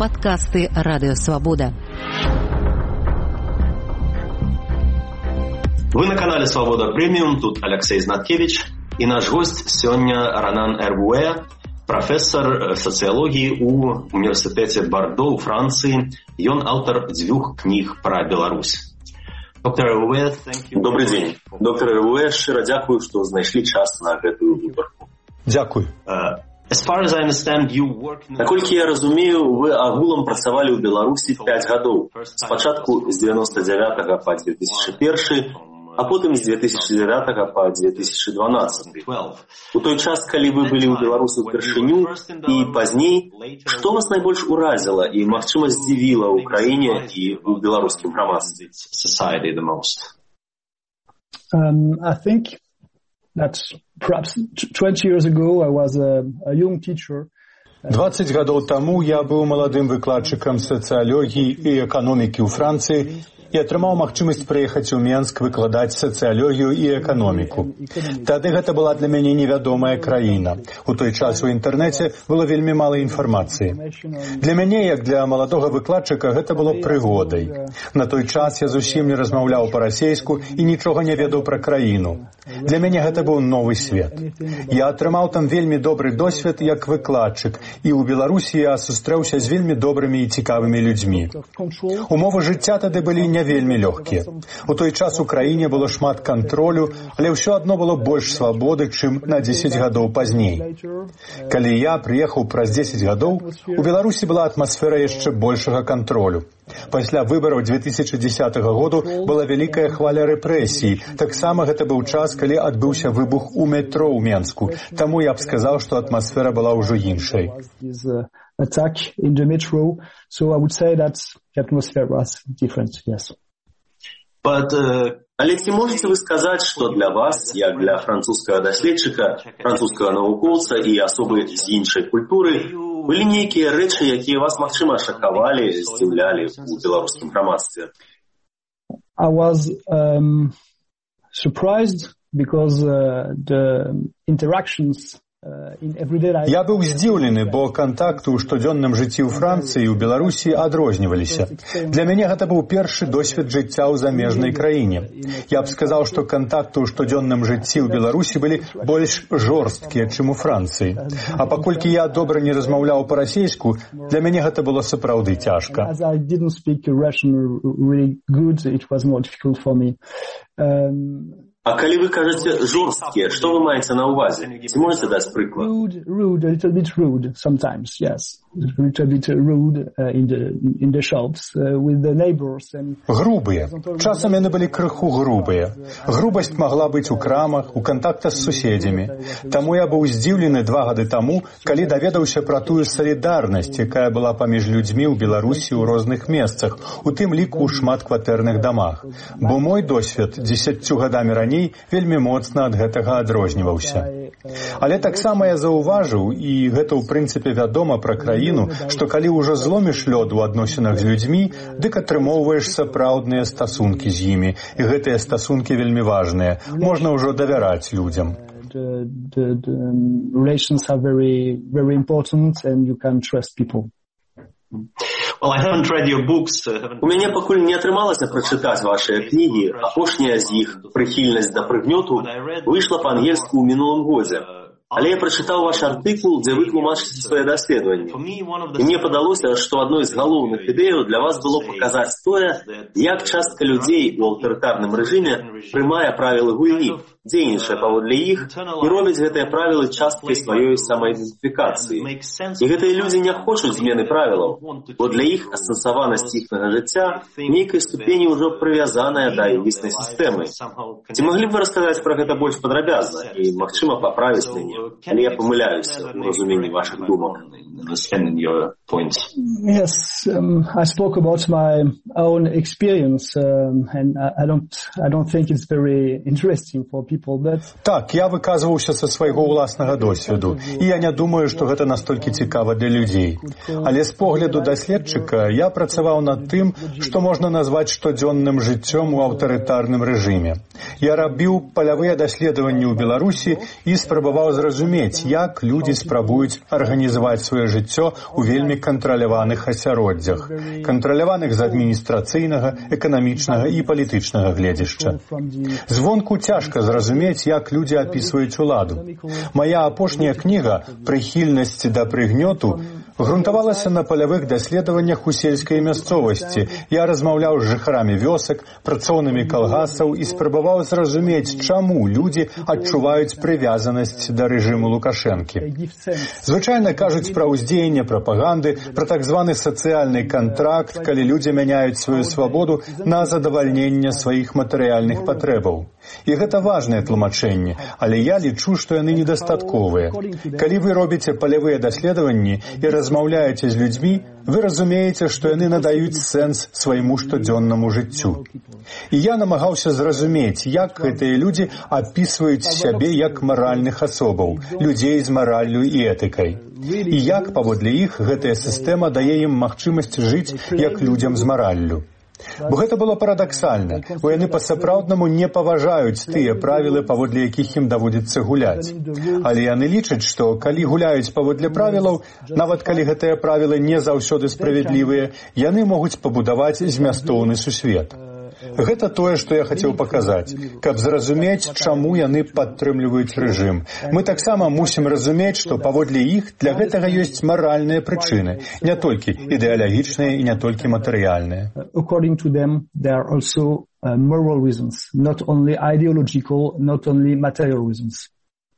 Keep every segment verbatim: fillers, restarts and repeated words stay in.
Подкасты Радио Свобода. Вы на канале Свобода Премиум, тут Алексей Знаткевич, и наш гость сегодня Ронан Эрбуэ, профессор социологии у універсітэце Бардо у Франции. Ён аўтар дзвюх кніг пра Беларусь. Доктор Эрбуэ, добрый день. Доктор Эрбуэ, шчыра дзякую, што знайшлі час на гэтую выбарку. Дзякуй. Uh, As far as I understand, you work... Наколькі я разумею, вы агулам працавалі ў Беларусі пяць гадоў. Спачатку з девяносто девятого па две тысячи первый, а потым з две тысячи девятого па две тысячи дванадцатый. У той час, калі вы былі ў Беларусі ўпершыню і пазней, што вас найбольш уразіла і, магчыма, здзівіла ў краіне і ў беларускім грамадстве? Um, I think that perhaps twenty years ago I was a, a young teacher. двадцать гадоў таму я быў маладым выкладчыкам сацыялогіі і эканомікі ў Францыі і атрымаў магчымасць прыехаць у Менск выкладаць сацыялогію і эканоміку. Тады гэта была для мяне невядомая краіна. У той час у інтэрнэце было вельмі мала інфармацыі. Для мяне, як для маладога выкладчыка, гэта было прыгодай. На той час я зусім не размаўляў па-расейску і нічога не ведаў пра краіну. Для мяне гэта быў новы свет. Я атрымаў там вельмі добры досвед як выкладчык, і ў Беларусі я сустрэўся з вельмі добрымі і цікавымі людзьмі. Умовы жыцця тады былі не вельмі лёгкія. У той час у краіне было шмат кантролю, але ўсё адно было больш свабоды, чым на дзесяць гадоў пазней. Калі я прыехаў праз дзесяць гадоў, у Беларусі была атмасфера яшчэ большага кантролю. Пасля выбараў две тысячи десятого году была вялікая хваля рэпрэсій. Таксама гэта быў час, калі адбыўся выбух у метро ў Менску. Таму я б сказаў, што атмасфера была ўжо іншай. Attack in the metro, so I would say that the atmosphere was different, yes. But, uh, але ці можете вы сказаць, што для вас, як для французскага даследчыка, французскага навукоўца і асобы з іншай культуры, былі нейкія рэчы, якія вас, магчыма, шакавалі, здзіўлялі ў беларускім грамадстве? I was um, surprised because uh, the interactions Я быў здзіўлены, бо кантакты ў штодзённым жыцці ў Францыі і ў Беларусі адрозніваліся. Для мяне гэта быў першы досвед жыцця ў замежнай краіне. Я б сказаў, што кантакты ў штодзённым жыцці ў Беларусі былі больш жорсткія, чым у Францыі. А паколькі я добра не размаўляў па-расейску, для мяне гэта было сапраўды цяжка. А калі вы кажаце жорсткія, што вы маеце на ўвазе? Ці можете даць прыклад? Rude, rude, a little bit rude sometimes, yes. A little bit rude uh, in the in the shops uh, with the neighbors and грубыя. Часам яны былі крыху грубыя. Грубасць магла быць у крамах, у кантактах з суседзямі. Таму я быў здзіўлены два гады таму, калі даведаўся пра тую салідарнасць, якая была паміж людзьмі ў Беларусі ў розных месцах, у тым ліку ў шматкватэрных дамах. Бо мой досвед дзесяццю гадамі раней вельмі моцна ад гэтага адрозніваўся. Але таксама я заўважыў, і гэта ў прынцыпе вядома пра краіну, што калі ўжо зломіш лёд у адносінах з людзьмі, дык атрымоўваеш сапраўдныя стасункі з імі, і гэтыя стасункі вельмі важныя. Можна ўжо давяраць людзям. The, the, the relations are very, very important and you can trust people. Well, I haven't read your books. У мяне пакуль не атрымалася прачытаць вашыя кнігі. Апошняя з іх, «Прыхільнасць да прыгнёту», выйшла па-ангельску ў мінулым годзе. Але я прачытаў ваш артыкул, дзе вы тлумачыце свае даследаванні. І мне падалося, што адной з галоўных ідэяў для вас было паказаць тое, як частка людзей у аўтарытарным рэжыме прымае правілы гульні, дзейнічае паводле іх і робяць гэтыя правілы часткай сваёй самаідэнтыфікацыі. І гэтыя людзі не хочуць змены правілаў, бо для іх асэнсаванасць іхнага жыцця в нейкай ступені ўжо прывязаная да іліснай сістэмы. Ці маглі б вы расказаць пра гэта больш падрабязна і, магчыма, паправіць мяне, але я памыляюся ў разуменні вашых думак? Yes, um, I spoke about my own experience, um, and I, I don't, I don't think it's very interesting for people. But так, я выказваўся са свайго ўласнага досведу, і я не думаю, што гэта настолькі цікава для людзей. Але з погляду даследчыка я працаваў над тым, што можна назваць штодзённым жыццём у аўтарытарным рэжыме. Я рабіў палявыя даследаванні ў Беларусі і спрабаваў зразумець зразумець, як людзі спрабуюць арганізаваць сваё жыццё ў вельмі кантраляваных асяроддзях, кантраляваных з адміністрацыйнага, эканамічнага і палітычнага гледзяшча. Звонку цяжка зразумець, як людзі апісваюць уладу. Мая апошняя кніга «Прыхільнасць да прыгнёту» грунтавалася на палявых даследаваннях у сельскай мясцовасці. Я размаўляў з жыхарамі вёсак, працоўнымі калгасаў і спрабаваў зразумець, чаму людзі адчуваюць прывязанасць да рэжыму Лукашэнкі. Звычайна кажуць пра ўздзеянне прапаганды, пра так званы сацыяльны кантракт, калі людзі мяняюць сваю свабоду на задавальненне сваіх матэрыяльных патрэбаў. І гэта важнае тлумачэнне, але я лічу, што яны недастатковыя. Калі вы робіце палявыя даследаванні і размаўляеце з людзьмі, вы разумееце, што яны надаюць сэнс свайму штодзённаму жыццю. І я намагаўся зразумець, як гэтыя людзі апісваюць сябе як маральных асобаў, людзей з мараллю і этыкай. І як, паводле іх, гэтая сістэма дае ім магчымасць жыць як людзям з мараллю. Бо гэта было парадаксальна, бо яны па-сапраўднаму не паважаюць тыя правілы, паводле якіх ім даводзіцца гуляць. Але яны лічаць, што калі гуляюць паводле правілаў, нават калі гэтыя правілы не заўсёды справядлівыя, яны могуць пабудаваць змястоўны сусвет. Гэта тое, што я хацеў паказаць, каб зразумець, чаму яны падтрымліваюць рэжым. Мы таксама мусім разумець, што паводле іх для гэтага ёсць маральныя прычыны, не толькі ідэалагічныя і не толькі матэрыяльныя. According to them, there are also uh, moral reasons, not only ideological, not only material reasons.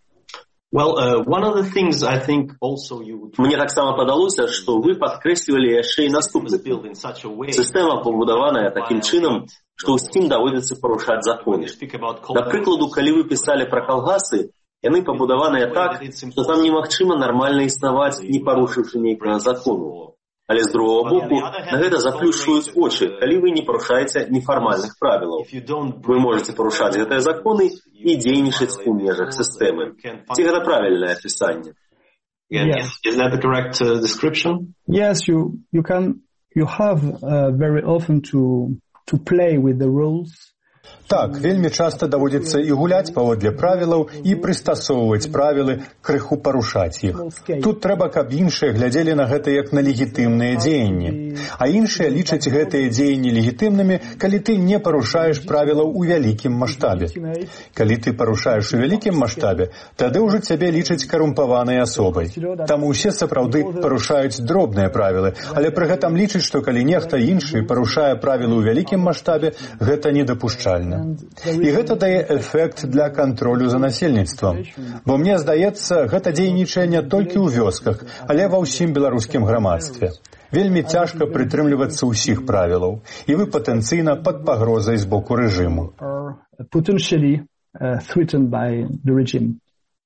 Well, uh, one of the things I think also you would... Мне таксама падалося, што вы падкрэслівалі яшчэ і наступны. Сістэма пабудаваная такім чынам, што ўсім даводзіцца парушаць законы. Да прыкладу, калі вы пісалі пра калгасы, яны пабудаваныя так, што там немагчыма нармальна існаваць, не парушыўшы нейкага закону. Але з другого боку, на гэта заплюшчваюць очы, калі вы не парушаеце нефармальных правілаў. Вы можаце парушаць гэтыя законы і дзейнічаць у межах сістэмы. Ці гэта правільнае апісанне? Yes. Is that the correct uh, description? Yes, you you can you have uh, very often to to play with the rules. Так, вельмі часта даводзіцца і гуляць паводле правілаў, і прыстасоўваць правілы, крыху парушаць іх. Тут трэба, каб іншыя глядзелі на гэта як на легітымныя дзеянні. А іншыя лічаць гэтыя дзеянні легітымнымі, калі ты не парушаеш правілаў у вялікім маштабе. Калі ты парушаеш у вялікім маштабе, тады ўжо цябе лічаць карумпаванай асобай. Таму ўсе сапраўды парушаюць дробныя правілы, але пры гэтым лічаць, што калі нехта іншы парушае правілы ў вялікім маштабе, гэта недапушчальна. І гэта дае эфект для кантролю за насельніцтвам. Бо мне здаецца, гэта дзейнічае не толькі ў вёсках, але ва ўсім беларускім грамадстве. Вельмі цяжка прытрымлівацца ўсіх правілаў, і вы патэнцыйна пад пагрозай з боку рэжыму. Potentially uh, threatened by the regime.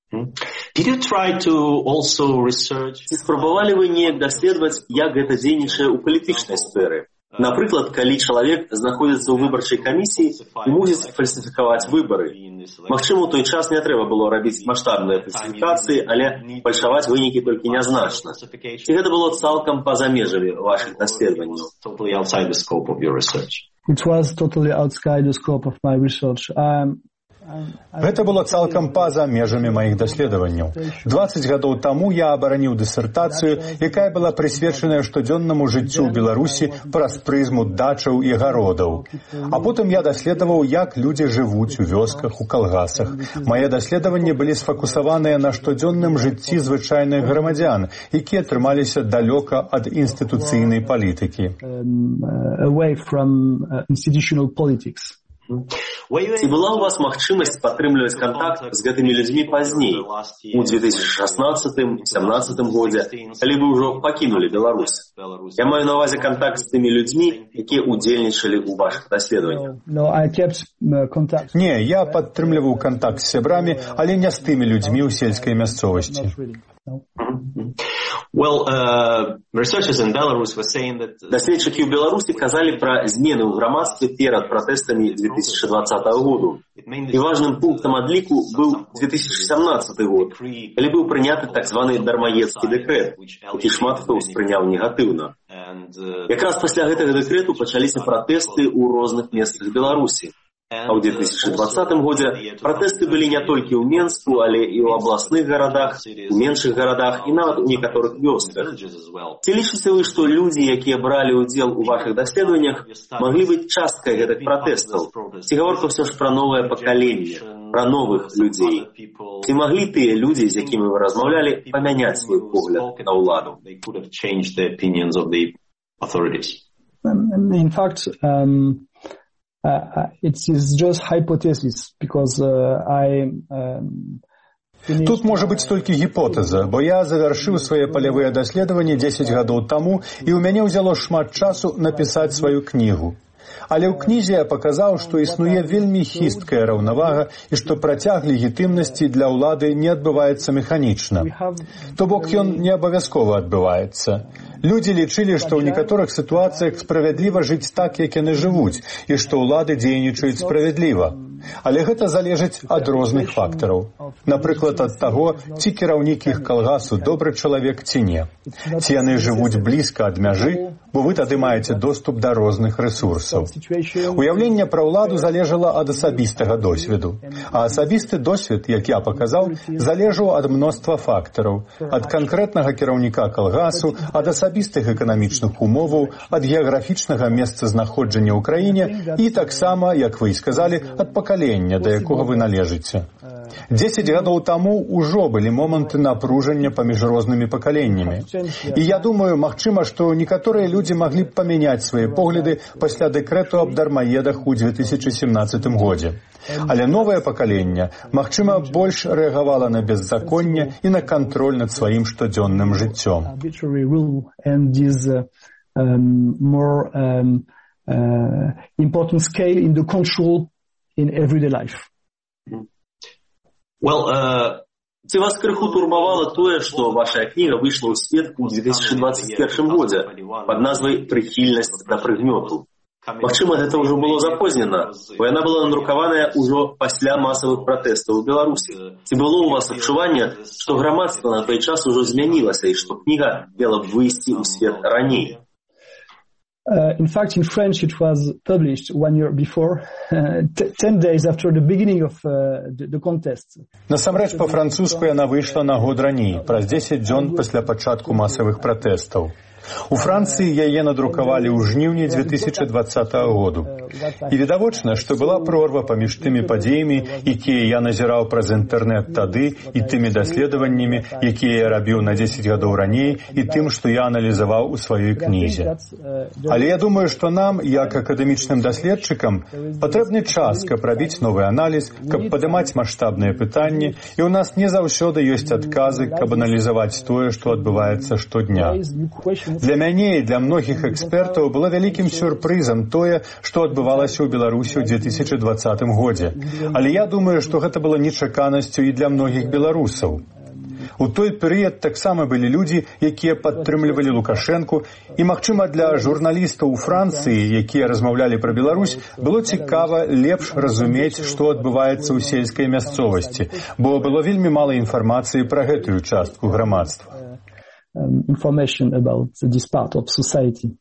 Did you try to also research? Ці спрабавалі вы неяк даследаваць, як гэта дзейнічае ў палітычнай сферы? Напрыклад, калі чалавек знаходзіцца ў выбарчай камісіі і мусіць фальсіфікаваць выбары. Магчыма, у той час не трэба было рабіць маштабныя фальсіфікацыі, але фальшаваць вынікі толькі нязначна. Ці гэта было цалкам па-за межамі вашых даследаванняў? It was totally outside the scope of my research. Um, Гэта было цалкам па-за межамі маіх даследаванняў. дваццаць гадоў таму я абараніў дысертацыю, якая была прысвечаная штодзённаму жыццю ў Беларусі праз прызму дачаў і гародаў. А потым я даследаваў, як людзі жывуць у вёсках, у калгасах. Мае даследаванні былі сфокусаваныя на штодзённым жыцці звычайных грамадзян, якія трымаліся далёка ад інстытуцыйнай палітыкі. Away from uh, institutional politics. Ці была ў вас магчымасць падтрымліваць кантакт з гэтымі людзьмі пазней, у две тысячи шестнадцатым — две тысячи семнадцатым годзе, калі вы ўжо пакінулі Беларусь? Я маю на ўвазе кантакт з тымі людзьмі, якія ўдзельнічалі ў вашых даследаваннях. Не, я падтрымліваў кантакт з сябрамі, але не з тымі людзьмі ў сельскай мясцовасці. Well, uh, researchers in Belarus were saying that... Даследчыкі ў Беларусі казалі пра змены ў грамадстве перад пратэстамі две тысячи двадцатого году. І важным пунктам адліку быў две тысячи семнадцатый год, калі быў прыняты так званы дармаедскі дэкрэт, які шмат хто ўспрыняў негатыўна. Якраз пасля гэтага дэкрэту пачаліся пратэсты ў розных месцах Беларусі. А ў две тысячы двадцатым годзе пратэсты былі не толькі ў Менску, але і ў абласных гарадах, у меншых гарадах і нават у некаторых вёсках. Ці лічыце вы, што людзі, якія бралі ўдзел у вашых даследаваннях, маглі быць часткай гэтых пратэстаў? Ці гаворка ўсё ж пра новае пакаленне, пра новых людзей? Ці маглі тыя людзі, з якімі вы размаўлялі, памяняць свой погляд на ўладу? In fact, um, uh, it is just hypothesis because uh, I um, Тут можа быць толькі гіпотэза, бо я завяршыў свае палявыя даследаванні дзесяць гадоў таму, і ў мяне ўзяло шмат часу напісаць сваю кнігу. Але ў кнізе я паказаў, што існуе вельмі хісткая раўнавага і што працяг легітымнасці для ўлады не адбываецца механічна. То бок ён не абавязкова адбываецца. Людзі лічылі, што ў некаторых сітуацыях справядліва жыць так, як яны жывуць, і што ўлады дзейнічаюць справядліва. Але гэта залежыць ад розных фактараў. Напрыклад, ад таго, ці кіраўнік іх калгасу добры чалавек ці не. Ці яны жывуць блізка ад мяжы, бо вы тады маеце доступ да розных рэсурсаў. Уяўленне пра ўладу залежала ад асабістага досведу. А асабісты досвед, як я паказаў, залежаў ад мноства фактараў. Ад канкрэтнага кіраўніка калгасу, ад асабістых эканамічных умоваў, ад геаграфічнага месцазнаходжання ў краіне і таксама, як вы і сказалі, ад пакалення, да якога вы належыце. Дзесяць гадоў таму ўжо былі моманты напружання паміж рознымі пакаленнямі. І я думаю, магчыма, што некаторыя людзі маглі б памяняць свае погляды пасля дэкрэту аб дармаедах у две тысячы сямнаццатым годзе. Але новае пакаленне, магчыма, больш рэагавала на беззаконне і на кантроль над сваім штодзённым жыццём. Well, uh, ці вас крыху турбавала тое, што ваша кніга выйшла ў свет у две тысячы дваццаць першым годзе пад назвай «Прыхільнасць да прыгнёту». Магчыма, гэта ўжо было запознена, бо яна была надрукаваная ўжо пасля масавых пратэстаў у Беларусі. Ці было ў вас адчуванне, што грамадства на той час ужо змянілася і што кніга мела б выйсці ў свет раней? Uh, in fact, in French, it was published one year before, uh, t- ten days after the beginning of uh, the, the contest. Насамрэч, па-французску яна выйшла на год раней, праз дзесяць дзён пасля пачатку масавых пратэстаў. У Францыі яе надрукавалі ў жніўні две тысячы дваццатага году. І відавочна, што была прорва паміж тымі падзеямі, якія я назіраў праз інтэрнэт тады, і тымі даследаваннямі, якія я рабіў на дзесяць гадоў раней, і тым, што я аналізаваў у сваёй кнізе. Але я думаю, што нам, як акадэмічным даследчыкам, патрэбны час, каб рабіць новы аналіз, каб падымаць маштабныя пытанні, і ў нас не заўсёды ёсць адказы, каб аналізаваць тое, што адбываецца штодня. Для мяне і для многіх экспертаў было вялікім сюрпрызам тое, што адбывалася ў Беларусі ў две тысячы дваццатым годзе. Але я думаю, што гэта было нечаканасцю і для многіх беларусаў. У той перыяд таксама былі людзі, якія падтрымлівалі Лукашэнку, і, магчыма, для журналістаў у Францыі, якія размаўлялі пра Беларусь, было цікава лепш разумець, што адбываецца ў сельскай мясцовасці, бо было вельмі мала інфармацыі пра гэтую частку грамадства. Um, information about this part of society.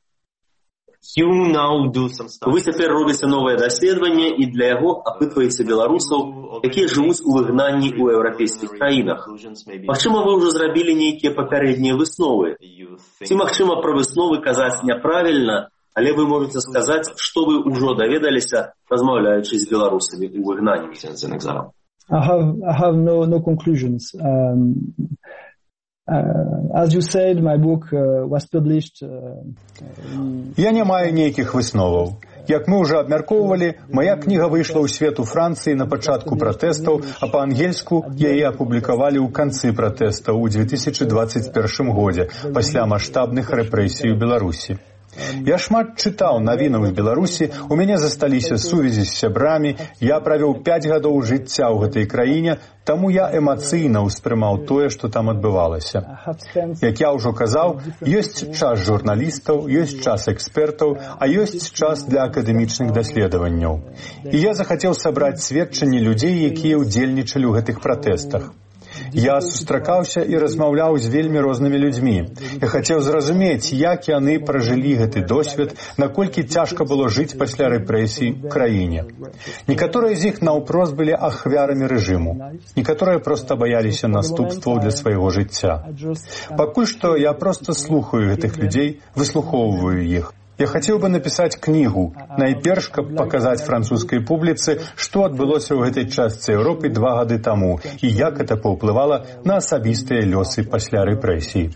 Вы цяпер робіце новае даследаванне і для яго апытваеце беларусаў, якія жывуць у выгнанні ў еўрапейскіх краінах. Магчыма, вы ўжо зрабілі нейкія папярэднія высновы. Ці, магчыма, пра высновы казаць няправільна, але вы можаце сказаць, што вы ўжо даведаліся, размаўляючы з беларусамі ў выгнанні. I have, I have no, no conclusions. Um, Uh, as you said, my book uh, was published. Uh, Я не маю нейкіх высноваў. Як мы ўжо абмяркоўвалі, мая кніга выйшла ў свет у Францыі на пачатку пратэстаў, а па-ангельску яе апублікавалі ў канцы пратэстаў у две тысячы дваццаць першым годзе, пасля маштабных рэпрэсій у Беларусі. Я шмат чытаў навінаў з Беларусі, у мяне засталіся сувязі з сябрамі, я правёў пяць гадоў жыцця ў гэтай краіне, таму я эмацыйна ўспрымаў тое, што там адбывалася. Як я ўжо казаў, ёсць час журналістаў, ёсць час экспертаў, а ёсць час для акадэмічных даследаванняў. І я захацеў сабраць сведчанні людзей, якія ўдзельнічалі ў гэтых пратэстах. Я сустракаўся і размаўляў з вельмі рознымі людзьмі. Я хацеў зразумець, як яны пражылі гэты досвед, наколькі цяжка было жыць пасля рэпрэсій у краіне. Некаторыя з іх наўпрост былі ахвярамі рэжыму. Некаторыя проста баяліся наступстваў для свайго жыцця. Пакуль што я проста слухаю гэтых людзей, выслухоўваю іх. Я хацеў бы напісаць кнігу, найперш, каб паказаць французскай публіцы, што адбылося ў гэтай частцы Еўропы два гады таму і як гэта паўплывала на асабістыя лёсы пасля рэпрэсій.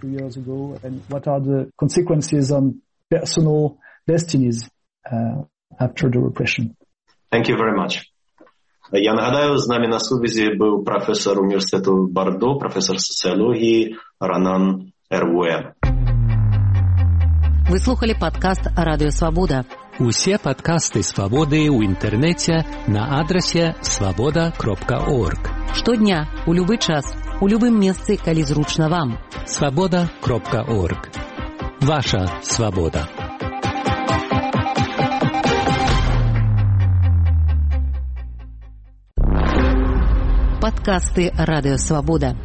Thank you very much. Я нагадаю, з нами на сувязі був професор університету Бардо, професор соціології Ранан Эрвуэ. Вы слухали падкаст Радыё Свабода. Усе падкасты Свабоды ў інтэрнэце на адрасе свабода кропка орг. Штодня, у любы час, у любым месцы, калі зручна вам. свабода кропка орг. Ваша свабода. Падкасты Радыё Свабода.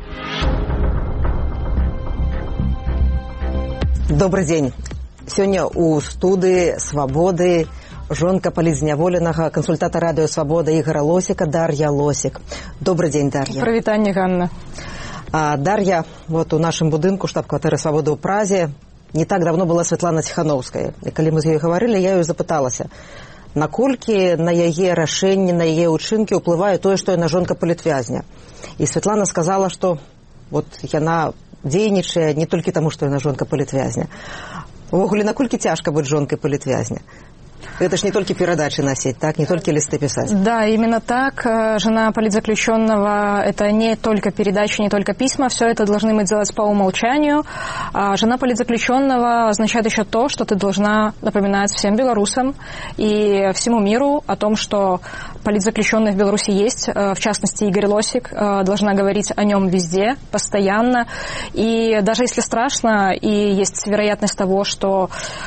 Добрый день. Сегодня у студии «Свободы» жонка палізняволенага консультата радио «Свобода» Игора Лосика, Дарья Лосик. Добрый день, Дарья. Привитание, Ганна. А, Дарья, вот у нашем будинку штаб-кватэры «Свободы» у Празе не так давно была Светлана Тихановская. И когда мы с ней говорили, я ее запыталась, наколькі на яе рашэнні, на яе ўчынкі ўплывае тое, што яна жонка палітвязня. І Светлана сказала, што вот яна дзейнічае не толькі таму, што яна жонка палітвязня. Увогуле, наколькі цяжка быць жонкай палітвязня? Это ж не только передачи носить, так? Не только листы писать. Да, именно так. Жена политзаключенного – это не только передачи, не только письма. Все это должны мы делать по умолчанию. А жена политзаключенного означает еще то, что ты должна напоминать всем белорусам и всему миру о том, что политзаключенный в Беларуси есть. В частности, Игорь Лосик. Должна говорить о нем везде, постоянно. И даже если страшно, и есть вероятность того, что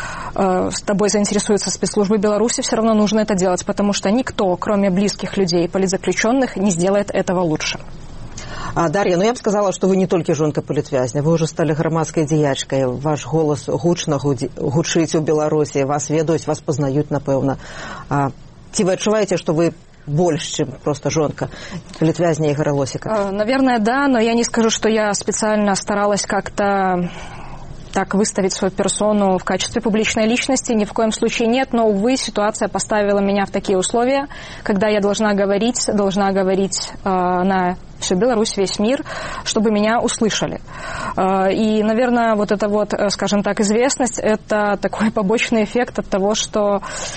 с тобой заинтересуются спецслужбы Беларуси, все равно нужно это делать, потому что никто, кроме близких людей, политзаключенных, не сделает этого лучше. А, Дарья, ну я бы сказала, что вы не только жонка палітвязня, вы уже стали громадской деячкой, ваш голос гучно гучыць у Беларуси, вас ведаюць, вас познают, напэўна. А, ці вы адчуваеце, что вы больше, чем просто жонка палітвязня Игоря Лосика? Наверное, да, но я не скажу, что я специально старалась как-то так выставить свою персону в качестве публичной личности, ни в коем случае нет, но, увы, ситуация поставила меня в такие условия, когда я должна говорить, должна говорить э, на всю Беларусь, весь мир, чтобы меня услышали. Э, и, наверное, вот эта вот, скажем так, известность, это такой побочный эффект от того, что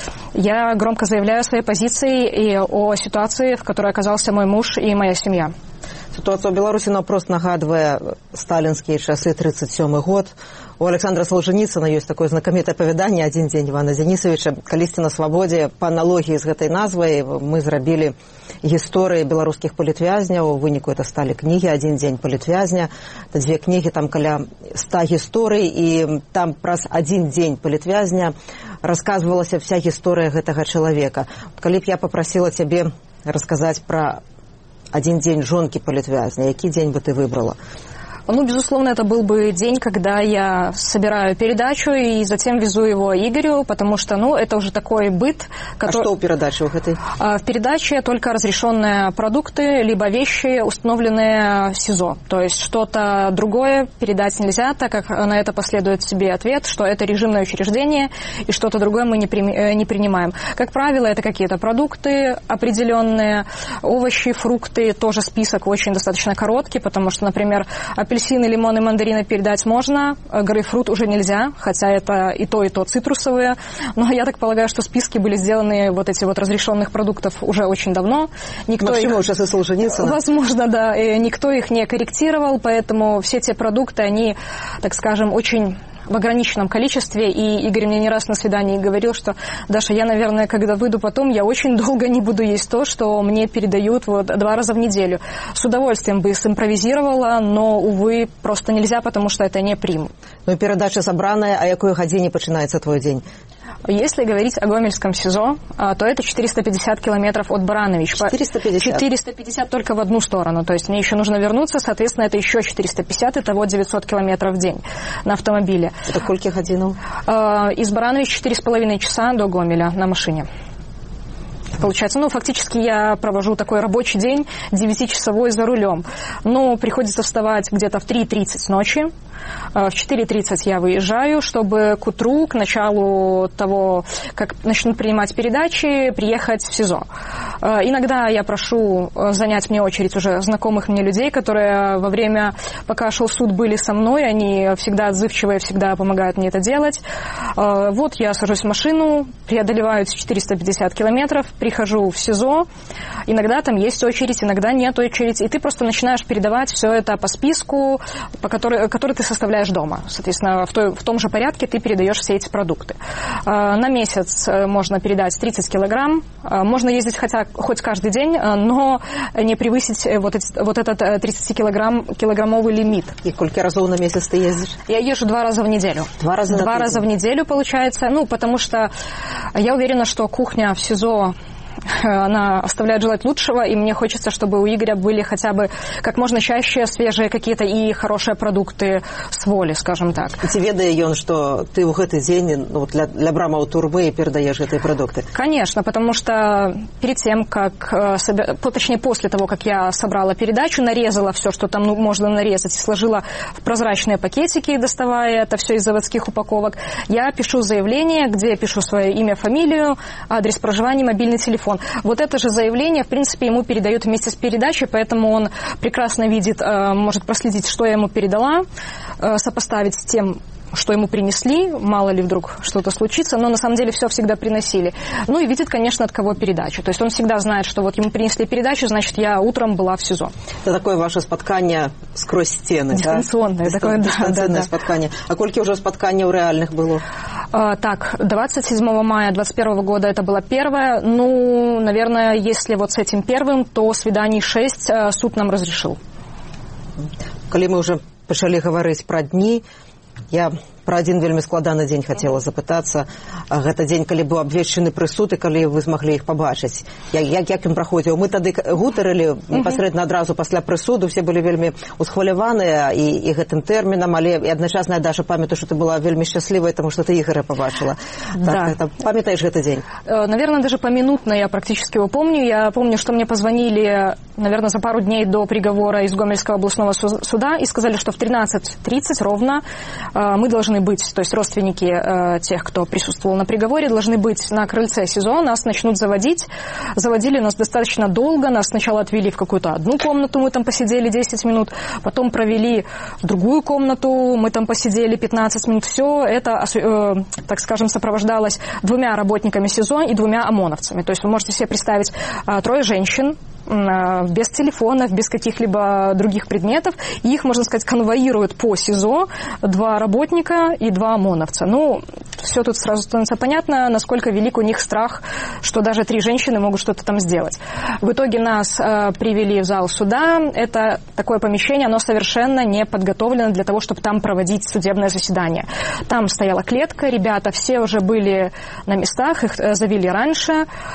я громко заявляю о своей позиции и о ситуации, в которой оказался мой муж и моя семья. Ситуація ў Беларусі наўпрост нагадвае сталінскія часы, тридцать сёмы год. У Александра Солженіцына ёсць такое знакамітае апавяданне «Адзін дзень Івана Дзянісавіча». Калісьці на свабодзе, па аналогіі з гэтай назвай, мы зрабілі гісторыі беларускіх палітвязняў. У выніку это сталі кнігі «Адзін дзень палітвязня». Это дзве кнігі, там каля ста гісторый, і там праз адзін дзень палітвязня расказвалася вся гісторыя гэтага чалавека. Калі б я папрасіла цябе расказаць пра один день жонки палітвязня, який день бы ты выбрала? Ну, безусловно, это был бы день, когда я собираю передачу и затем везу его Игорю, потому что, ну, это уже такой быт. Который... А что у передачи в этой? В передаче только разрешенные продукты, либо вещи, установленные в СИЗО. То есть что-то другое передать нельзя, так как на это последует себе ответ, что это режимное учреждение, и что-то другое мы не, при... не принимаем. Как правило, это какие-то продукты определенные, овощи, фрукты, тоже список очень достаточно короткий, потому что, например, апельсины, лимоны, мандарины передать можно, грейпфрут уже нельзя, хотя это и то, и то цитрусовые. Но я так полагаю, что списки были сделаны вот эти вот разрешенных продуктов уже очень давно. Никто Максимум их... сейчас и Солженицына. Возможно, да. И никто их не корректировал, поэтому все те продукты, они, так скажем, очень в ограниченном количестве, и Игорь мне не раз на свидании говорил, что, Даша, я, наверное, когда выйду потом, я очень долго не буду есть то, что мне передают вот два раза в неделю. С удовольствием бы симпровизировала, но, увы, просто нельзя, потому что это не примут. Ну, передача собраная, а якой гадзіне пачынаецца твой день? Если говорить о Гомельском СИЗО, то это четыреста пятьдесят километров от Баранович. четыреста пятьдесят? четыреста пятьдесят только в одну сторону. То есть мне еще нужно вернуться, соответственно, это еще четыреста пятьдесят, итого девятьсот километров в день на автомобиле. Это сколько годинов? Из Баранович четыре с половиной часа до Гомеля на машине. Получается, ну, фактически я провожу такой рабочий день, девятичасовой за рулем. Но приходится вставать где-то в три тридцать ночи. В четыре тридцать я выезжаю, чтобы к утру, к началу того, как начнут принимать передачи, приехать в СИЗО. Иногда я прошу занять мне очередь уже знакомых мне людей, которые во время, пока шел суд, были со мной. Они всегда отзывчивые, всегда помогают мне это делать. Вот я сажусь в машину, преодолеваю эти четыреста пятьдесят километров, прихожу в СИЗО. Иногда там есть очередь, иногда нет очереди. И ты просто начинаешь передавать все это по списку, по который, который ты составляешь дома. Соответственно, в, той, в том же порядке ты передаешь все эти продукты. На месяц можно передать тридцать килограмм. Можно ездить хотя, хоть каждый день, но не превысить вот, эти, вот этот тридцатикилограммовый лимит. И сколько раз на месяц ты ездишь? Я езжу два раза в неделю. Два раза, два раза в неделю, получается. Ну, потому что я уверена, что кухня в СИЗО, она оставляет желать лучшего, и мне хочется, чтобы у Игоря были хотя бы как можно чаще свежие какие-то и хорошие продукты с воли, скажем так. И ці ведае ён, што ты ў гэты дзень, ну, для, для брамаў турмы передаешь гэтыя продукты? Конечно, потому что перед тем, как, точнее, после того, как я собрала передачу, нарезала все, что там ну, можно нарезать, и сложила в прозрачные пакетики, доставая это все из заводских упаковок, я пишу заявление, где я пишу свое имя, фамилию, адрес проживания, мобильный телефон. Вот это же заявление, в принципе, ему передают вместе с передачей, поэтому он прекрасно видит, может проследить, что я ему передала, сопоставить с тем, что ему принесли, мало ли вдруг что-то случится, но на самом деле все всегда приносили. Ну и видит, конечно, от кого передачу. То есть он всегда знает, что вот ему принесли передачу, значит, я утром была в СИЗО. Это такое ваше спотканне сквозь стены, дистанционное, да? Такое, дистанционное да, да, спотканне. А кольки уже спотканняў реальных было? А, так, двадцать седьмого мая двадцать первого года это было первое. Ну, наверное, если вот с этим первым, то свиданий шесть суд нам разрешил. Коли мы уже пачалі гаварыць пра дні, я пра адзін вельмі складаны дзень хацела запытацца. Гэта дзень, калі быў абвешчаны прысуд, і калі вы змаглі іх пабачыць. Як, як ён праходзіў? Мы тады гутарылі непасрэдна адразу пасля прысуду, все былі вельмі усхваляваныя і, і гэтым тэрмінам, але і адначасна я, Даша, памятаю, што ты была вельмі шчаслівая, тому што ты Ігоря пабачыла. Да. Так, памятаешь гэты дзень? Наверное, даже поминутно я практически его помню. Я помню, что мне позвонили, наверное, за пару дней до приговора из Гомельского областного суда и сказали, что в тринадцать тридцать ровно мы должны быть, то есть родственники э, тех, кто присутствовал на приговоре, должны быть на крыльце СИЗО, нас начнут заводить. Заводили нас достаточно долго, нас сначала отвели в какую-то одну комнату, мы там посидели десять минут, потом провели в другую комнату, мы там посидели пятнадцать минут. Все это, э, так скажем, сопровождалось двумя работниками СИЗО и двумя ОМОНовцами. То есть вы можете себе представить э, трое женщин, без телефонов, без каких-либо других предметов. И их, можно сказать, конвоируют по СИЗО два работника и два ОМОНовца. Ну, все тут сразу становится понятно, насколько велик у них страх, что даже три женщины могут что-то там сделать. В итоге нас э, привели в зал суда. Это такое помещение, оно совершенно не подготовлено для того, чтобы там проводить судебное заседание. Там стояла клетка, ребята все уже были на местах, их э, завели раньше.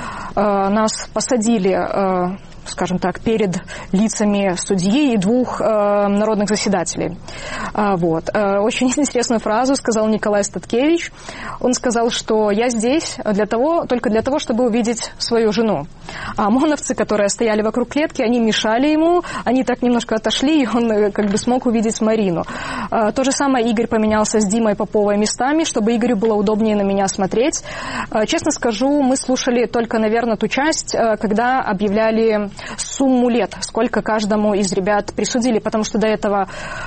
Э, нас посадили... Э, скажем так, перед лицами судьи и двух э, народных заседателей. А, вот. Э, очень интересную фразу сказал Николай Статкевич. Он сказал, что я здесь для того, только для того, чтобы увидеть свою жену. А ОМОНовцы, которые стояли вокруг клетки, они мешали ему, они так немножко отошли, и он как бы смог увидеть Марину. А, то же самое Игорь поменялся с Димой Поповой местами, чтобы Игорю было удобнее на меня смотреть. А, честно скажу, мы слушали только, наверное, ту часть, когда объявляли сумму лет, сколько каждому из ребят присудили, потому что до этого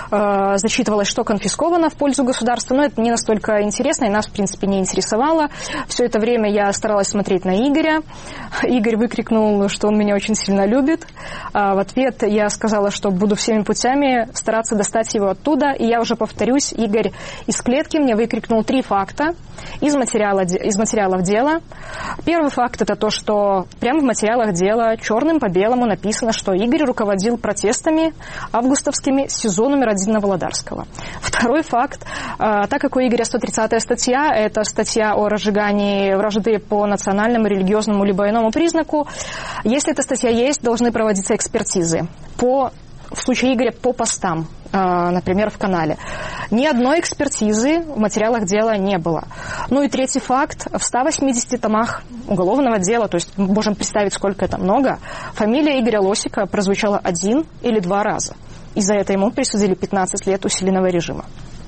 э, зачитывалось, что конфисковано в пользу государства, но это не настолько интересно и нас, в принципе, не интересовало. Все это время я старалась смотреть на Игоря. Игорь выкрикнул, что он меня очень сильно любит. А в ответ я сказала, что буду всеми путями стараться достать его оттуда. И я уже повторюсь, Игорь из клетки мне выкрикнул три факта из, материала, из материалов дела. Первый факт – это то, что прямо в материалах дела черным по белому написано, что Игорь руководил протестами августовскими СИЗО номер один на Володарского. Второй факт. Так как у Игоря сто тридцатая статья, это статья о разжигании вражды по национальному, религиозному либо иному признаку, если эта статья есть, должны проводиться экспертизы по, в случае Игоря по постам, например, в канале. Ни одной экспертизы в материалах дела не было. Ну и третий факт. В ста восьмидесяти томах уголовного дела, то есть мы можем представить, сколько это много, фамилия Игоря Лосика прозвучала один или два раза. И за это ему присудили пятнадцать лет усиленного режима.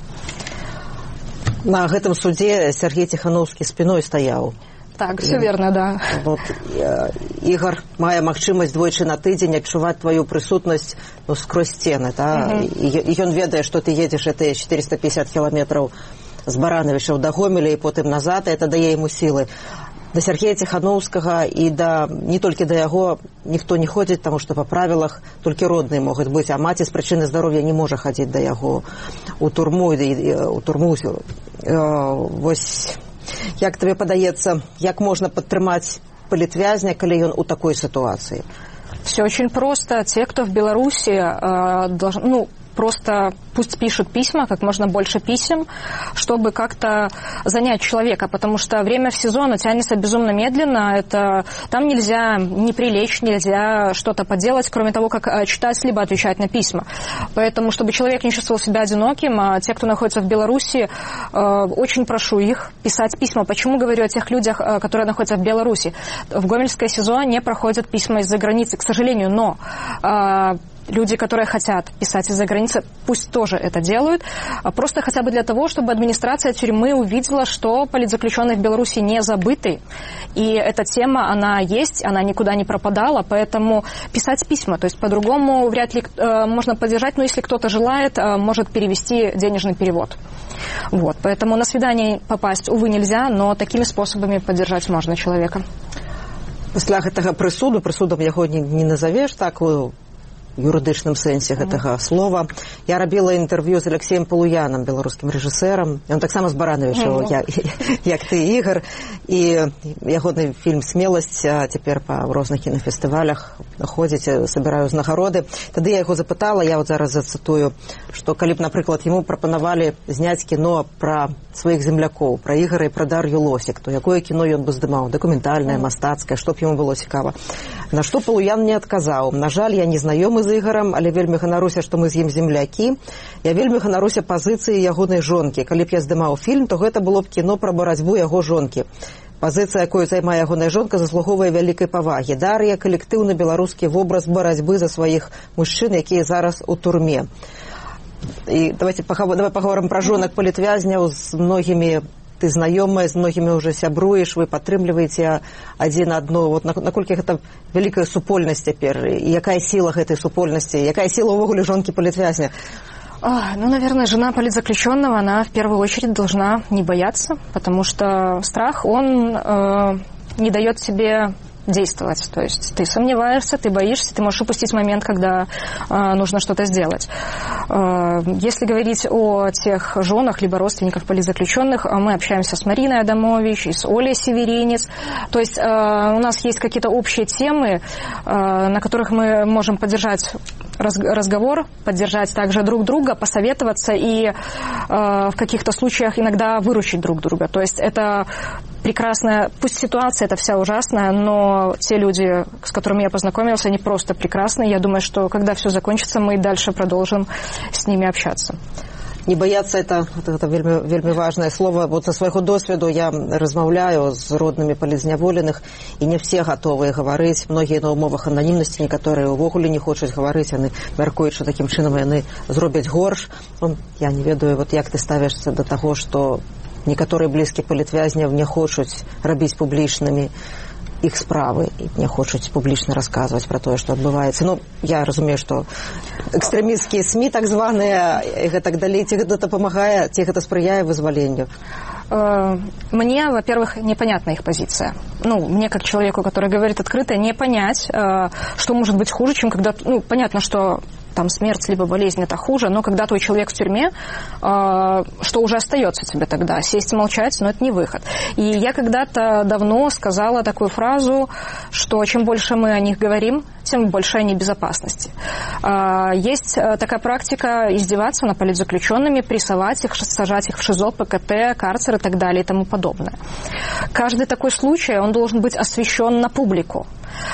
На гэтым суде Сергей Тихановскі спиной стаяў. Так, все верно, да. Вот, Ігор мае магчымасць двойчы на тыдзень адчуваць твою прысутнасць, ну, скрозь сцены, да? Uh-huh. І, і ён ведае, што ты едзеш гэтыя четыреста пятьдесят кіламетраў з Барановича до Гомеля і потым назад, это дае яму сілы. Да Сергея Тихановскага і да, не толькі да яго ніхто не ходзіць, таму што па правілах толькі родныя могуць быць, а маці з прычыны здароўя не можа хадзіць да яго у турму, у турму. Вось, як табе падаецца, як можна падтрымаць палітвязня, калі ён у такой ситуации? Все очень просто. Те, кто в Беларуси, э, должны, ну, просто пусть пишут письма, как можно больше писем, чтобы как-то занять человека, потому что время в сезон тянется безумно медленно. Это, там нельзя не прилечь, нельзя что-то поделать, кроме того, как читать либо отвечать на письма. Поэтому, чтобы человек не чувствовал себя одиноким, а те, кто находится в Беларуси, очень прошу их писать письма. Почему говорю о тех людях, которые находятся в Беларуси? В Гомельское СИЗО не проходят письма из-за границы, к сожалению, но люди, которые хотят писать из-за границы, пусть тоже это делают, просто хотя бы для того, чтобы администрация тюрьмы увидела, что политзаключенные в Беларуси не забыты, и эта тема, она есть, она никуда не пропадала, поэтому писать письма, то есть по-другому вряд ли э, можно поддержать, но если кто-то желает, э, может перевести денежный перевод. Вот, поэтому на свидание попасть, увы, нельзя, но такими способами поддержать можно человека. Пасля гэтага прысуду, прысудам яго не, не назовеш так, у юрыдычным сэнсе гэтага слова. Я рабіла інтэрв'ю з Алексеем Полуянам, беларускім рэжысэрам. Ён таксама з Барановича, як, як ты, Ігор. І ягоны фільм «Смеласць» цяпер па розных кінафестывалях ходзіць, сабіраю ўзнагароды. Тады я яго запытала, я вот зараз зацытую, што калі б, напрыклад, яму прапанавалі зняць кіно пра сваіх землякоў, пра Ігора і пра Дар'ю Лосік, то якое кіно ён бы здымаў? Дакументальнае, мастацкае, што б яму было цікава? На што Полуян не адказаў. На жаль, я не знаёмы з Ігорам, але вельмі ганаруся, што мы з ім землякі. Я вельмі ганаруся пазіцыі ягонай жонкі. Калі б я здымаў фільм, то гэта было б кіно пра барацьбу яго жонкі. Пазіцыя, якую займае ягоная жонка, заслугоўвае вялікай павагі. Дар'я — калектыўны беларускі вобраз барацьбы за сваіх мужчын, якія зараз у турме. І давайте давай паговорым пра жонак палітвязняў. З многімі ты знаёмая, з многімі ўжо сябруеш, вы падтрымліваеце адзін адну. Вот наколькі гэта вялікая супольнасць цяпер, і якая сіла гэтай супольнасці, якая сіла ўвогуле жонкі палітвязня? Ну, наверное, жена политзаключенного, она в первую очередь должна не бояться, потому что страх, он э, не дает тебе действовать. То есть ты сомневаешься, ты боишься, ты можешь упустить момент, когда э, нужно что-то сделать. Э, если говорить о тех женах либо родственниках политзаключенных, мы общаемся с Мариной Адамович и с Олей Северинец. То есть э, у нас есть какие-то общие темы, э, на которых мы можем поддержать разговор, поддержать также друг друга, посоветоваться и э, в каких-то случаях иногда выручить друг друга. То есть это прекрасная, пусть ситуация это вся ужасная, но те люди, с которыми я познакомился, они просто прекрасные. Я думаю, что когда все закончится, мы дальше продолжим с ними общаться. Не бояться — это, это вельмі, вельмі важное слово. Вот со свайго досведу я размаўляю з роднымі палізняволеных, і не все готовы гаварыць. Многія на умовах ананімнасці, некаторыя ўвогуле не хочуць гаварыць, яны мяркуюць, што такім чынам яны зробяць горш. Ну, я не ведаю, вот як ты ставішся до таго, што некаторыя блізкія палітвязняў не хочуць рабіць публічнымі іх справы і не хочуць публічна расказваць пра тое, што адбываецца. Ну, я разумею, што экстрэмісцкія СМІ, так званыя, і гэтак далей, ці гэта дапамагае, ці гэта спрыяе вызваленню? Мне, во-первых, непонятна их позиция. Ну, мне, как человеку, который говорит открыто, не понять, что может быть хуже, чем когда... Ну, понятно, что там смерть либо болезнь — это хуже, но когда твой человек в тюрьме, что уже остается тебе тогда? Сесть и молчать, но это не выход. И я когда-то давно сказала такую фразу, что чем больше мы о них говорим, тем больше они безопасности. Есть такая практика издеваться над политзаключенными, прессовать их, сажать их в ШИЗО, ПКТ, карцер и так далее и тому подобное. Каждый такой случай, он должен быть освещен на публику.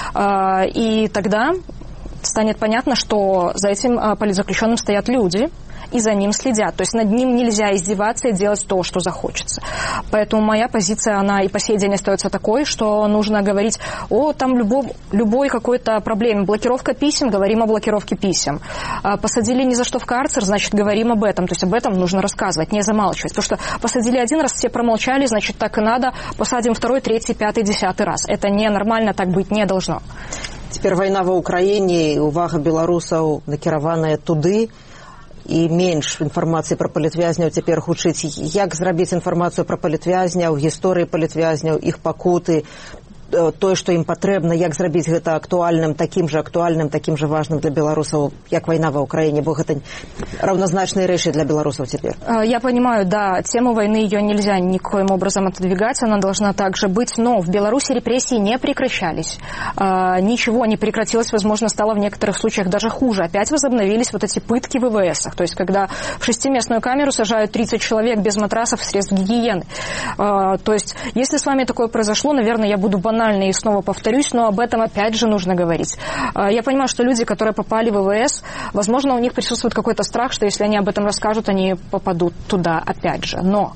И тогда станет понятно, что за этим политзаключенным стоят люди, и за ним следят. То есть над ним нельзя издеваться и делать то, что захочется. Поэтому моя позиция, она и по сей день остается такой, что нужно говорить о там любом, любой какой-то проблеме. Блокировка писем, говорим о блокировке писем. Посадили ни за что в карцер, значит, говорим об этом. То есть об этом нужно рассказывать, не замалчивать. Потому что посадили один раз, все промолчали, значит, так и надо. Посадим второй, третий, пятый, десятый раз. Это ненормально, так быть не должно. Теперь война в Украине, увага белорусаў накіраваная туды, і менш інфармацыі пра палітвязняў цяпер гучыць. Як зрабіць інфармацыю пра палітвязняў, гісторыі палітвязняў, іх пакуты, тое, што ім патрэбна, як зрабіць гэта актуальным, такім же актуальным, такім же важным для беларусаў, як вайна ва Украине, бо гэта равнозначные рэчы для белорусов теперь. Я понимаю, да, тему войны ее нельзя никоим образом отодвигать, она должна также быть, но в Беларуси репрессии не прекращались, ничего не прекратилось, возможно, стало в некоторых случаях даже хуже. Опять возобновились вот эти пытки в ИВСах, то есть когда в шестиместную камеру сажают тридцать человек без матрасов, средств гигиены. То есть если с вами такое произошло, наверное, я буду банально и снова повторюсь, но об этом опять же нужно говорить. Я понимаю, что люди, которые попали в ИВС, возможно, у них присутствует какой-то страх, что если они об этом расскажут, они попадут туда опять же. Но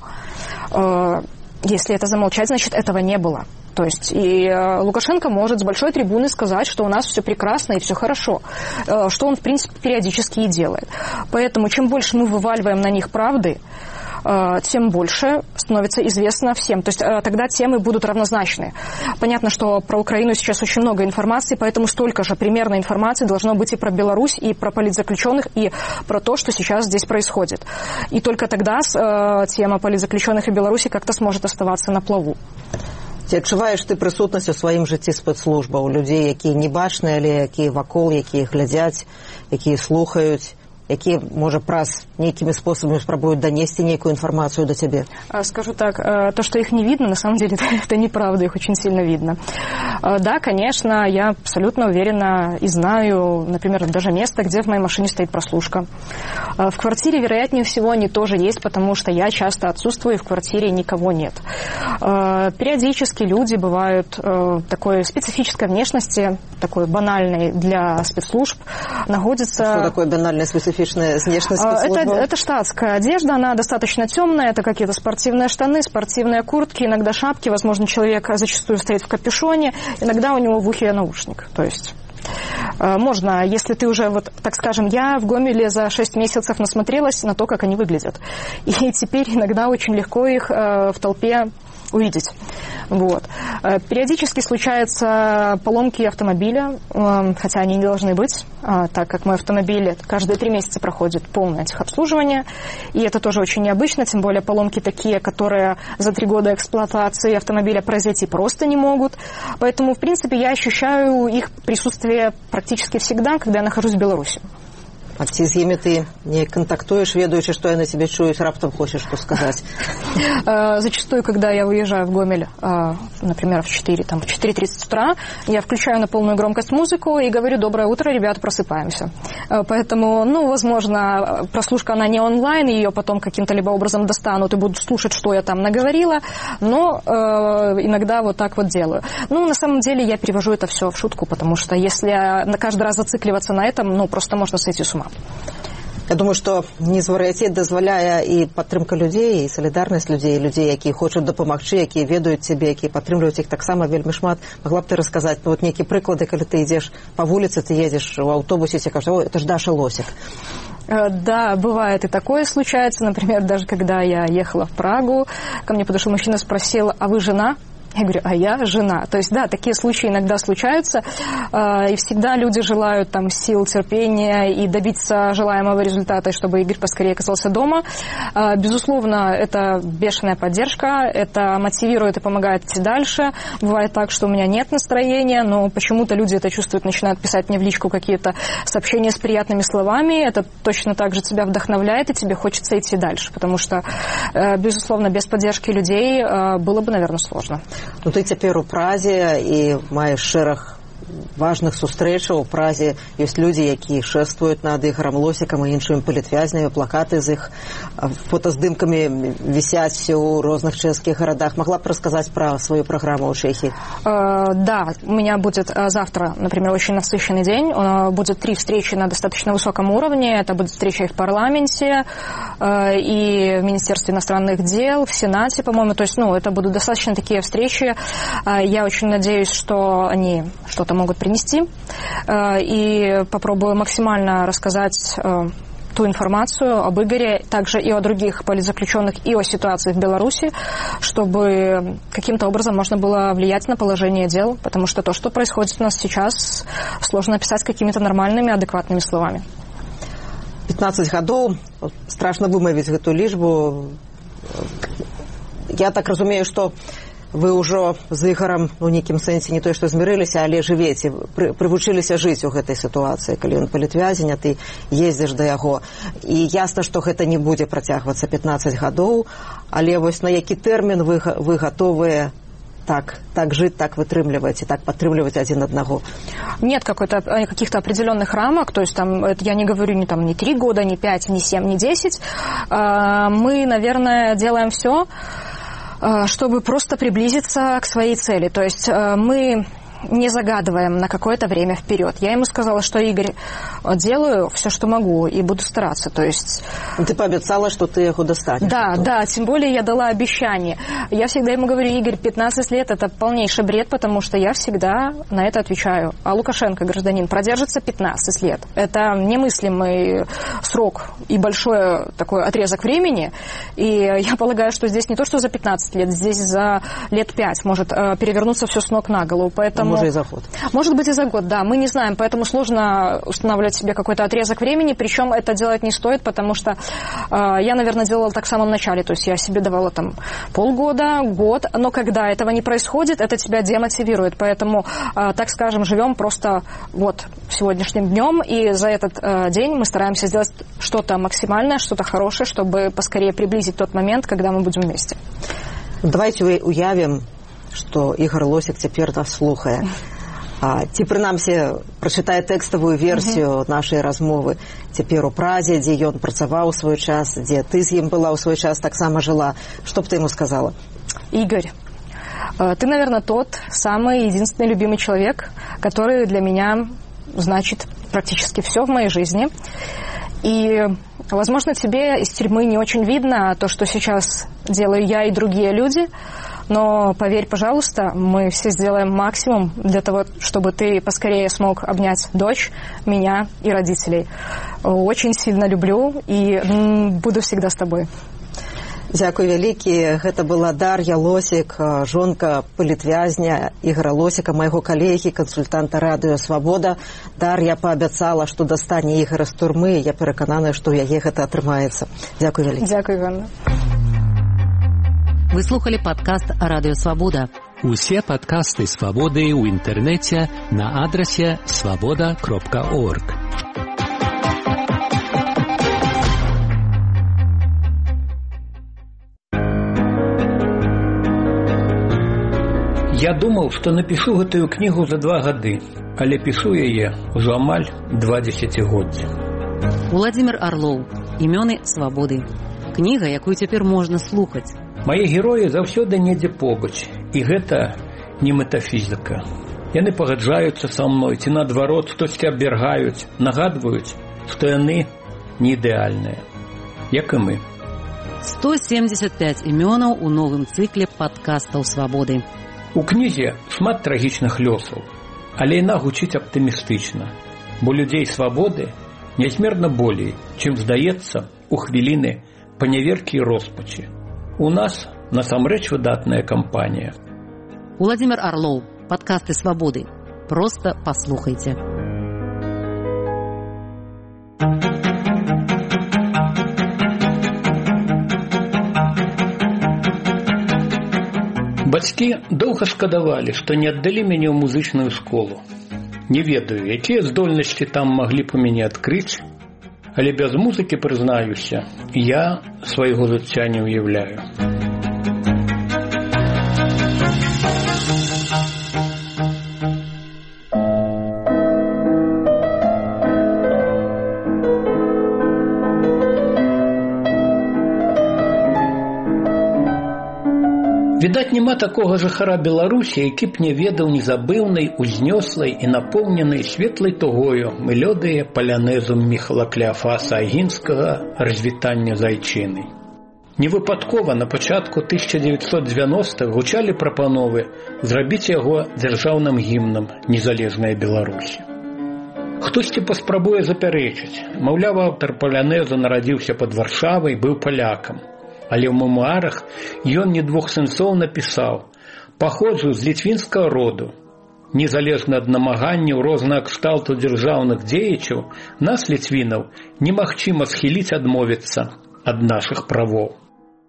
э, если это замолчать, значит, этого не было. То есть и Лукашенко может с большой трибуны сказать, что у нас все прекрасно и все хорошо, что он, в принципе, периодически и делает. Поэтому чем больше мы вываливаем на них правды, тем больше становится известно всем. То есть тогда темы будут равнозначны. Понятно, что про Украину сейчас очень много информации, поэтому столько же примерно информации должно быть и про Беларусь, и про политзаключенных, и про то, что сейчас здесь происходит. И только тогда тема политзаключенных и Беларуси как-то сможет оставаться на плаву. Ці адчуваеш ты прысутнасць у сваім жыцці спецслужбаў, людзей, якія не бачныя, але якія вакол, якія глядзяць, якія слухаюць, якія, можа, праз нейкімі спосабамі спрабуюць данесці нейкую информацию до тебе? Скажу так, то, что их не видно, на самом деле, это неправда, их очень сильно видно. Да, конечно, я абсолютно уверена и знаю, например, даже место, где в моей машине стоит прослушка. В квартире, вероятнее всего, они тоже есть, потому что я часто отсутствую, и в квартире никого нет. Периодически люди бывают такой специфической внешности, такой банальной для спецслужб, находятся... Что такое банальная специфическая внешность спецслужбы? Это, это штатская одежда, она достаточно темная, это какие-то спортивные штаны, спортивные куртки, иногда шапки, возможно, человек зачастую стоит в капюшоне, иногда у него в ухе наушник, то есть... Можно, если ты уже, вот, так скажем, я в Гомеле за шесть месяцев насмотрелась на то, как они выглядят. И теперь иногда очень легко их э, в толпе увидеть. Вот. Периодически случаются поломки автомобиля, хотя они не должны быть, так как мой автомобиль каждые три месяца проходит полное техобслуживание, и это тоже очень необычно, тем более поломки такие, которые за три года эксплуатации автомобиля произойти просто не могут. Поэтому, в принципе, я ощущаю их присутствие практически всегда, когда я нахожусь в Беларуси. А ці з імі ты не контактуешь, ведаючи, что яны тебе чуюць, раптам хочешь что сказать? Зачастую, когда я уезжаю в Гомель, например, в четыре, там, в четыре тридцать утра, я включаю на полную громкость музыку и говорю: «Доброе утро, ребята, просыпаемся». Поэтому, ну, возможно, прослушка, она не онлайн, ее потом каким-то либо образом достанут и будут слушать, что я там наговорила, но э, иногда вот так вот делаю. Ну, на самом деле, я перевожу это все в шутку, потому что если на каждый раз зацикливаться на этом, ну, просто можно сойти с ума. Я думаю, што незвар'яцець дазваляе і падтрымка людзей, і салідарнасць людзей, людзей, якія хочуць дапамагчы, якія ведаюць цябе, якія падтрымліваюць іх таксама вельмі шмат. Могла б ты расказаць, ну, вот нейкія прыклады, калі ты ідзеш па вуліцы, ты едзеш у аўтобусе, тебе кажуць: «Ой, это ж Даша Лосик». Да, бывает и такое случается. Например, даже когда я ехала в Прагу, ко мне подошел мужчина, спросил: «А вы жена?» Я говорю: а я жена. То есть, да, такие случаи иногда случаются, и всегда люди желают там сил, терпения и добиться желаемого результата, чтобы Игорь поскорее оказался дома. Безусловно, это бешеная поддержка, это мотивирует и помогает идти дальше. Бывает так, что у меня нет настроения, но почему-то люди это чувствуют, начинают писать мне в личку какие-то сообщения с приятными словами. Это точно так же тебя вдохновляет, и тебе хочется идти дальше, потому что, безусловно, без поддержки людей было бы, наверное, сложно. Ну, ты цяпер у Празе і маеш шэраг важных сустрэчаў. У Празе ёсць людзі, якія шэствуюць над Ігорам Лосікам і іншымі палітвязнямі, плакаты з іх фотаздымкамі вісяць у розных чэшскіх гарадах. Могла бы рассказать про свою программу у Чехии? Uh, да, у меня будет uh, завтра, например, очень насыщенный день. Uh, будет три встречи на достаточно высоком уровне. Это будет встреча и в парламенте, uh, и в Министерстве иностранных дел, в Сенате, по-моему. То есть, ну, это будут достаточно такие встречи. Uh, я очень надеюсь, что они что-то могут принести. Uh, и попробую максимально рассказать uh, ту информацию об Игоре, также и о других политзаключенных, и о ситуации в Беларуси, чтобы каким-то образом можно было влиять на положение дел, потому что то, что происходит у нас сейчас, сложно описать какими-то нормальными, адекватными словами. пятнадцать гадоў, страшно вымавіць гэту лічбу. Я так разумею, что вы ўжо з Ігорам у нейкім сэнсе не то, што змірыліся, але жывеце, пры, прывучыліся жыць у гэтай сітуацыі, калі ён палітвязень, а ты ездзіш да яго. І ясна, што гэта не будзе працягвацца пятнадцать гадоў, але вось на які тэрмін вы, вы гатовыя так, так жить, так вытрымліваць и так падтрымліваць один одного? Нет какой-то, каких-то определенных рамок, то есть там, это я не говорю ни, там, ни три года, ни пять, ни семь, ни десять. Мы, наверное, делаем все, чтобы просто приблизиться к своей цели. То есть мы не загадываем на какое-то время вперед. Я ему сказала, что, Игорь, делаю все, что могу, и буду стараться. То есть... Ты пообещала, что ты его достанешь. Да, потом. Да, тем более я дала обещание. Я всегда ему говорю, Игорь, пятнадцать лет – это полнейший бред, потому что я всегда на это отвечаю. А Лукашенко, гражданин, продержится пятнадцать лет. Это немыслимый срок и большой такой отрезок времени. И я полагаю, что здесь не то, что за пятнадцать лет, здесь за лет пять может перевернуться все с ног на голову. Поэтому... Может, и за год. Может быть, и за год, да. Мы не знаем, поэтому сложно устанавливать себе какой-то отрезок времени, причем это делать не стоит, потому что э, я, наверное, делала так в самом начале, то есть я себе давала там полгода, год, но когда этого не происходит, это тебя демотивирует, поэтому, э, так скажем, живем просто вот сегодняшним днем, и за этот э, день мы стараемся сделать что-то максимальное, что-то хорошее, чтобы поскорее приблизить тот момент, когда мы будем вместе. Давайте уявим, што Ігор Лосік цяпер нас слухае. А, ці, прынамсі, прачытае тэкставую версію mm-hmm. нашай размовы цяпер у Празе, дзе ён працаваў у свой час, дзе ты з ім была ў свой час, таксама жыла. Што б ты ему сказала? Игорь, ты, наверное, тот самый единственный любимый человек, который для меня значит практически все в моей жизни. И, возможно, тебе из тюрьмы не очень видно то, что сейчас делаю я и другие люди, но поверь, пожалуйста, мы все сделаем максимум для того, чтобы ты поскорее смог обнять дочь, меня и родителей. Очень сильно люблю и буду всегда с тобой. Дзякуй вялікі. Гэта была Дар'я Лосік, жонка палітвязня Ігора Лосіка, майго калегі, кансультанта радыё «Свабода». Дар'я паабяцала, што дастане Ігора з турмы. Я перакананая, што ў яе гэта атрымаецца. Дзякуй вялікі. Дзякуй, Іванна. Вы слухали падкаст «Радыё Свабода». Усе падкасты «Свабоды» ў інтэрнэце на адрасе свабода кропка орг. Я думаў, што напішу гэтую кнігу за два гады, але пішу яе ўжо амаль два дзесяцігоддзі. Уладзімір Арлоў. Імёны свабоды. Кніга, якую цяпер можна слухаць. Мае героі заўсёды недзе побач, і гэта не метафізіка. Яны пагаджаюцца са мной, ці наадварот, хтосьці абвяргаюць, нагадваюць, што яны не ідэальныя, як і мы. сто семьдесят пять імёнаў у новым цыкле падкастаў «Свабоды». У кнізе шмат трагічных лёсаў, але яна гучыць аптымістычна, бо людзей свабоды нязмерна болей, чым здаецца у хвіліны паняверкі і роспачы. У нас насамрэч выдатная кампанія. Уладзімір Арлоў. Падкасты «Свабоды». Просто паслухайце. Бацькі доўга шкадавалі, што не аддалі мяне ў музычную школу. Не ведаю, якія здольнасці там маглі б у мяне адкрыць, але без музыкі, прызнаюся, я свайго жыцця не ўяўляю. Відаць, няма такога жыхара Беларусі, які б не ведаў незабыўнай, узнёслай і напоўненай светлай тугою мелодыі палянезу Міхала Клеафаса Агінскага «Развітання з айчынай». Невыпадкова на пачатку тысяча дзевяцьсот дзевяностых гучалі прапановы зрабіць яго дзяржаўным гімнам незалежнай Беларусі. Хтосьці паспрабуе запярэчыць, маўляў, аўтар палянезу нарадзіўся пад Варшавай, быў палякам. Але ў мемуарах ён не двух сэнсоў напісаў: «Паходжу з літвінскага роду. Незалежна ад намаганняў рознага кшталту дзяржаўных дзеячаў, нас, літвінаў, немагчыма схіліць адмовіцца ад нашых правоў».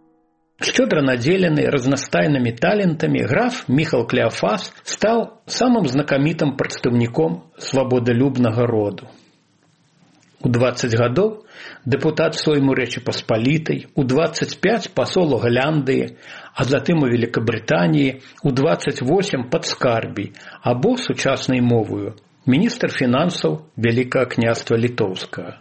Шчодра надзелены разнастайнымі талентамі, граф Міхал Клеафас стаў самым знакамітым прадстаўніком свабодалюбнага роду. У дваццаць гадоў дэпутат Сойму Рэчы Паспалітай, у дваццаць пяць пасол у Галляндыі, а затым у Великабрытаніі, у дваццаць восем падскарбій, або сучаснай мовою міністр фінансаў Вялікага княства Літоўскага.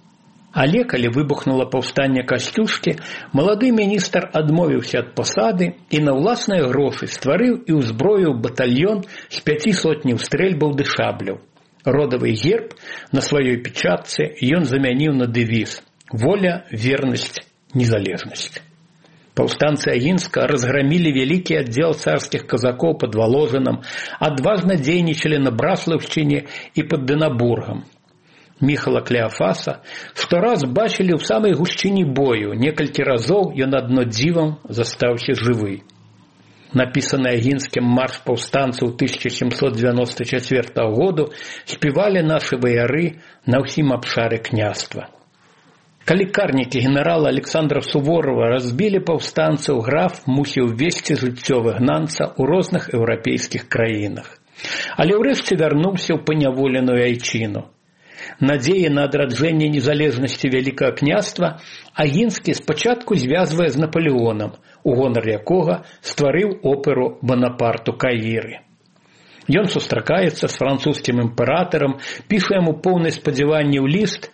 Але калі выбухнула паўстанне Касцюшкі, малады міністр адмовіўся ад пасады і на ўласныя грошы стварыў і ўзброіў батальён з пяці сотняў стрэльбаў ды шабляў. Родавы герб на сваёй печатцы ён замяніў на дэвіз «Воля, вернасць, незалежнасць». Паўстанцы Агінска разграмілі вялікі аддзел царскіх казакоў пад Валожынам, адважна дзейнічалі на Браслаўшчыне і пад Дынабургам. Міхала Клеафаса сто раз бачылі ў самай гушчыні бою, некалькі разоў ён адно дзівам застаўся жывы. Напісаны Агінскім марш паўстанцаў тысяча сямсот дзевяноста чацвёртага году спявалі нашы ваяры на ўсім абшары княства. Калі карнікі генерала Александра Суворова разбілі паўстанцаў, граф мусіў весці жыццё выгнанца ў розных еўрапейскіх краінах. Але ўрэшце вярнуўся ў паняволеную айчыну. Надзеі на адраджэнне незалежнасці Вялікага княства Агінскі спачатку звязвае з Напалеонам, у гонар якога стварыў оперу «Бонапарту Каіры». Ён сустракаецца з французскім імператарам, піша яму поўны спадзяванняў ліст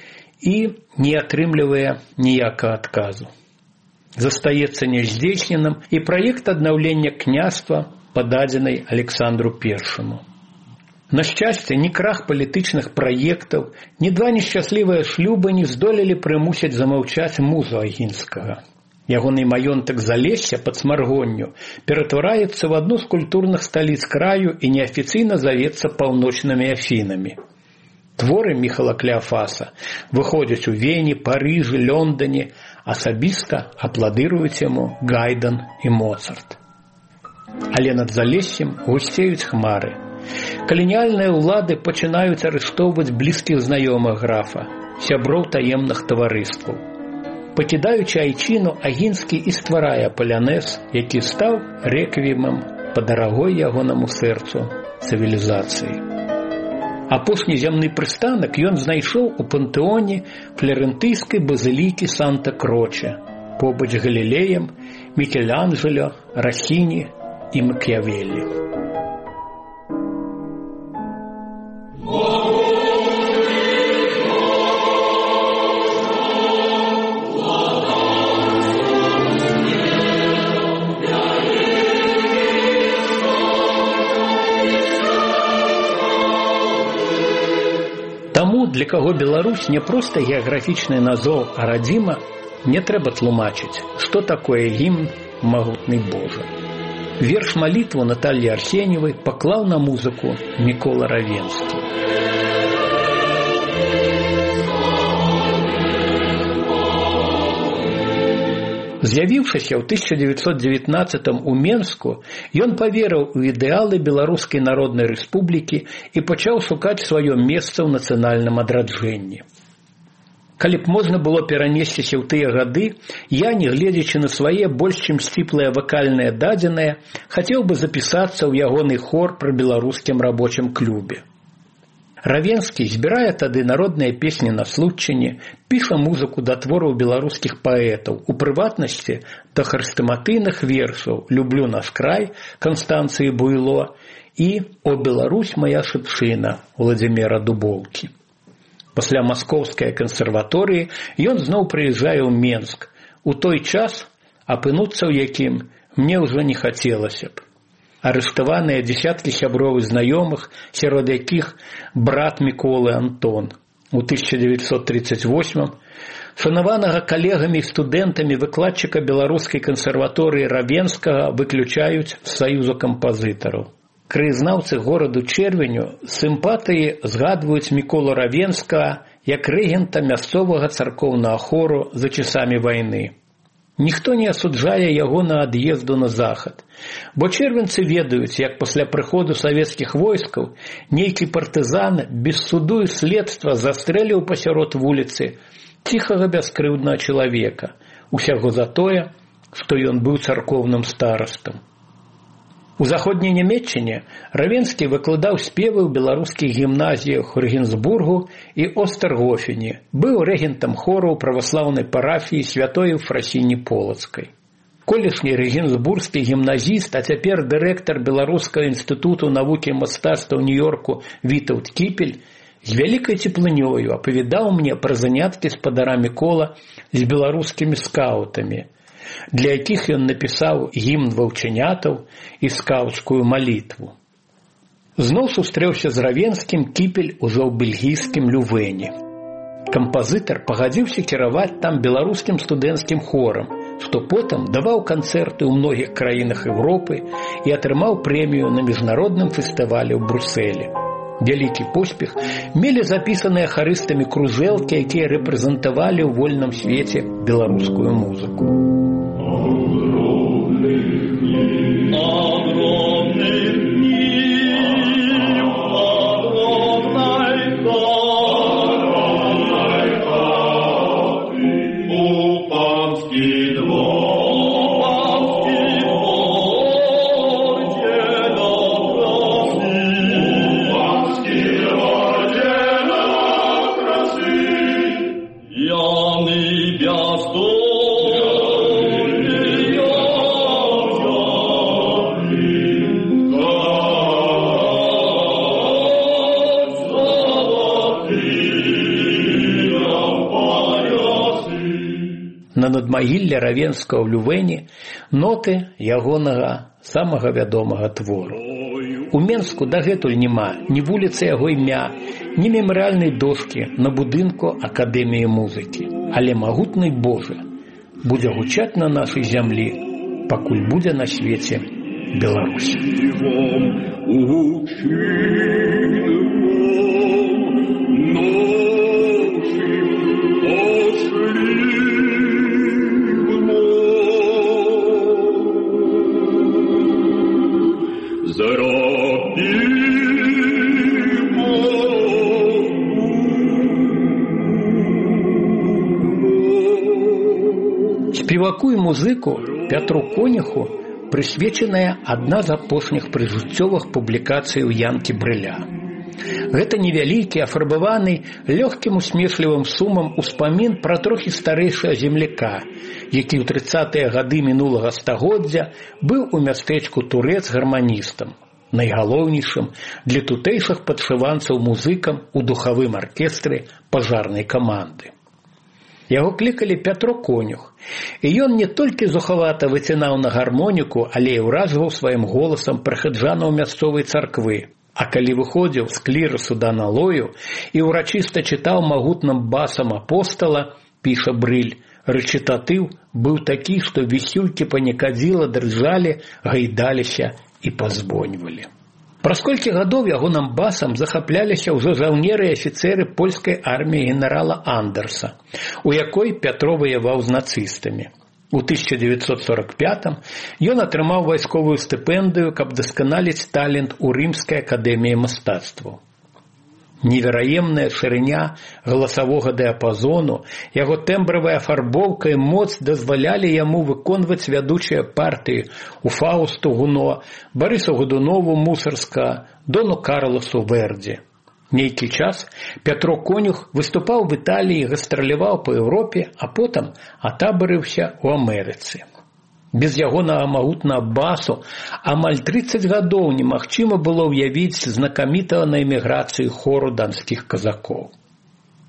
і не атрымлівае ніякага адказу. Застаецца няздзейсненым і праект аднаўлення княства, пададзены Александру Першаму. На шчасце, ні крах палітычных праектаў, ні два нешчаслівыя шлюбы не здолелі прымусіць замаўчаць музу Агінскага. Ягоны маёнтак Залесся пад Смаргонню ператвараецца в адну з культурных сталіц краю і неафіцыйна завецца паўночнымі Афінамі. Творы Міхала Клеафаса выходзяць у Вені, Парыжы, Лондоне, асабіста апладыруюць яму Гайден і Моцарт. Але над Залессем гусцеюць хмары. Каланіяльныя ўлады пачынаюць арыштоўваць блізкіх знаёмых графа, сяброў таемных таварыстваў. Пакідаючы айчыну, Агінскі і стварае палянез, які стаў рэквіемам па дарагой ягонаму сэрцу цывілізацыі. Апошні зямны прыстанак ён знайшоў у пантэоне фларэнтыйскай базылікі Санта-Кроче, побач з Галілеем, Мікеланджело, Расіні і Макіявеллі. Для каго Беларусь не проста геаграфічны назоў, а радзіма, не трэба тлумачыць, што такое гімн «Магутны Божа». Верш малітву Натальі Арсеньевай паклаў на музыку Мікола Равенскі. З'явіўшыся ў тысяча дзевяцьсот дзевятнаццатым у Менску, ён паверыў у ідэалы Беларускай Народнай Рэспублікі і пачаў шукаць сваё месца ў нацыянальным адраджэнні. Калі б можна было перанесціся ў тыя гады, я, не гледзячы на свае больш чым сціплыя вакальныя дадзеныя, хацеў бы запісацца ў ягоны хор пры беларускім рабочым клубе. Равенскі збірае тады народныя песні на случчыне, піша музыку да твораў беларускіх паэтаў, у прыватнасці да хрыстаматыйных вершаў «Люблю наш край» Канстанцыі Буйло і «О Беларусь, моя шыпшына» Владзіміра Дубоўкі. Пасля маскоўскай кансерваторыі ён зноў прыязджае ў Менск, у той час апынуцца ў якім мне ўжо не хацелася б. Арыштаваныя дзесяткі сяброў і знаёмых, сярод якіх брат Міколы Антон. У тысяча девятьсот тридцать восьмым шанаванага калегамі і студэнтамі выкладчыка беларускай кансерваторыі Равенскага выключаюць з саюзу кампазітараў. Краязнаўцы гораду Чэрвеню з сімпатыі згадваюць Міколу Равенскага як рэгента мясцовага царкоўнага хору за часамі вайны. Ніхто не асуджае яго на ад'езду на захад, бо чэрвенцы ведаюць, як пасля прыходу савецкіх войскаў нейкі партызан без суду і следства застрэліў пасярод вуліцы ціхага бяскрыўднага чалавека, усяго за тое, што ён быў царкоўным старастам. У заходняй Нямецчыне Равенскі выкладаў спевы ў беларускіх гімназіях у Рэгенсбургу і Остергофене, быў рэгентам хору праваслаўнай парафіі святой Ефрасіні Полацкай. Колішні рэгенсбургскі гімназіст, а цяпер дырэктар Беларускага інстытуту навукі і мастацтва ў Нью-Йорку Вітаўт Кіпель з вялікай цеплынёю апавядаў мне пра заняткі спадарами кола з беларускімі скаутамі, для якіх ён напісаў гімн ваўчанятаў і скаўцкую малітву. Зноў сустрэўся з Равенскім Кіпель ужо ў бельгійскім Лювэне. Кампазітар пагадзіўся кіраваць там беларускім студэнцкім хорам, што потым даваў канцэрты ў многіх краінах Еўропы і атрымаў прэмію на міжнародным фестывалі ў Брусэлі. Вялікі поспех мелі запісаныя харыстамі кружэлкі, якія рэпрэзентавалі ў вольным свеце беларускую музыку. На надмагілле Равенскага ў Лювэне ноты ягонага самага вядомага твору. У Менску дагэтуль няма ні вуліцы яго імя, ні мемарыяльнай дошкі на будынку Акадэміі музыкі. Але магутны Божа будзе гучаць на нашай зямлі, пакуль будзе на свеце Беларусь. Спеваку і музыку Пятру Конюху прысвечаная адна з апошніх прыжыццёвых публікацый у Янкі Брыля. Гэта невялікі, афарбаваны лёгкім усмешлівым сумам успамін пра трохі старэйшага земляка, які ў трыццатыя гады мінулага стагоддзя быў у мястэчку Турэц гарманістам, найгалоўнейшым для тутэйшых падшыванцаў музыкам у духавым аркестры пажарнай каманды. Яго клікалі Пятро Конюх, і ён не толькі зухавата выцінаў на гармоніку, але і ўражваў сваім голасам прыхаджанаў мясцовай царквы. А калі выходзіў з клірасу да налою і ўрачыста чытаў магутным басам апостала, піша Брыль, рэчытатыў быў такі, што вісюлькі панікадзіла дрыжалі, гайдаліся і пазвоньвалі. Праз колькі гадоў ягоным басам захапляліся ўжо жаўнеры і афіцэры польскай арміі генерала Андерса, у якой Пятро ваяваў з нацыстамі. У тысяча девятьсот сорок пятым ён атрымаў вайсковую стыпендыю, каб дасканаліць талент у Рымскай акадэміі мастацтваў. Невераемная шырыня галасавога дыяпазону, яго тэмбравая афарбоўка і моц дазвалялі яму выконваць вядучыя партыі у Фаусту Гуно, Барысу Годунову Мусарска, Дону Карласу Верді. Нейкі час Пятро Конюх выступаў в Італіі, гастраляваў па Еўропе, а потым атабарыўся ў Амерыцы. Без ягонага магутнага басу амаль трыццаць гадоў немагчыма было ўявіць знакамітага на эміграцыі хору данскіх казакоў.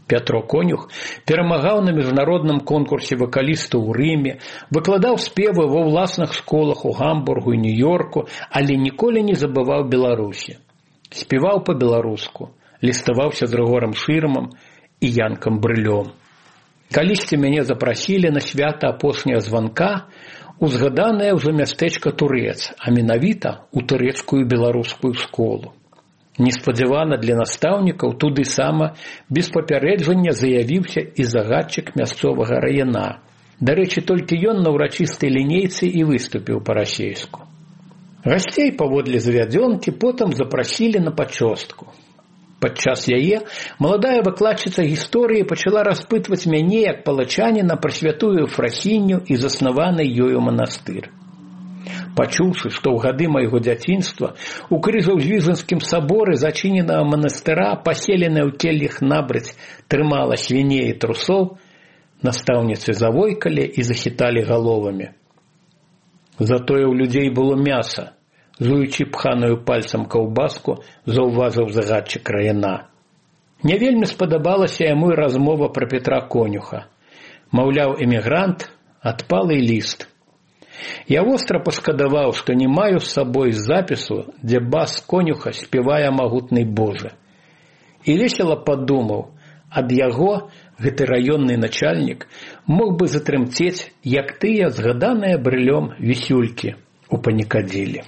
Пятро Конюх перамагаў на міжнародным конкурсе вакалістаў у Рыме, выкладаў спевы ва ўласных школах у Гамбургу і Нью-Йорку, але ніколі не забываў Беларусі. Спеваў па-беларуску, ліставаўся з Рыгорам Шырмам і Янкам Брылём. Калісьці мяне запрасілі на свята апошняга званка у згаданае ўжо мястэчка Турэц, а менавіта ў турэцкую беларускую школу. Неспадзявана для настаўнікаў туды сама без папярэджання заявіўся і загадчык мясцовага раяна. Дарэчы, толькі ён на ўрачыстай лінейцы і выступіў па-расейску. Гасцей паводле завядзёнкі потым запрасілі на пачостку. Падчас яе маладая выкладчыца гісторыі пачала распытваць мяне як палачаніна пра святую Ефрахінню і заснаваны ёю манастыр. Пачуўшы, што ў гады майго дзяцінства у Крыжаўзвізанскім саборы зачыненага манастыра, паселеная ў келлях набрыць, трымала свіней і трусоў, настаўніцы завойкалі і захіталі галовамі. Затое ў людзей было мяса, жуючы пханую пальцам каўбаску, заўважыў загадчык раяна. Не вельмі спадабалася яму і размова пра Петра Конюха. Маўляў, эмігрант, адпалы ліст. Я востра пашкадаваў, што не маю з сабой запісу, дзе бас Конюха спявае магутны Божа. І весела падумаў, ад яго гэты раённы начальнік мог бы затрымцець, як тыя згаданыя Брылём вісюлькі у Панікадзілі.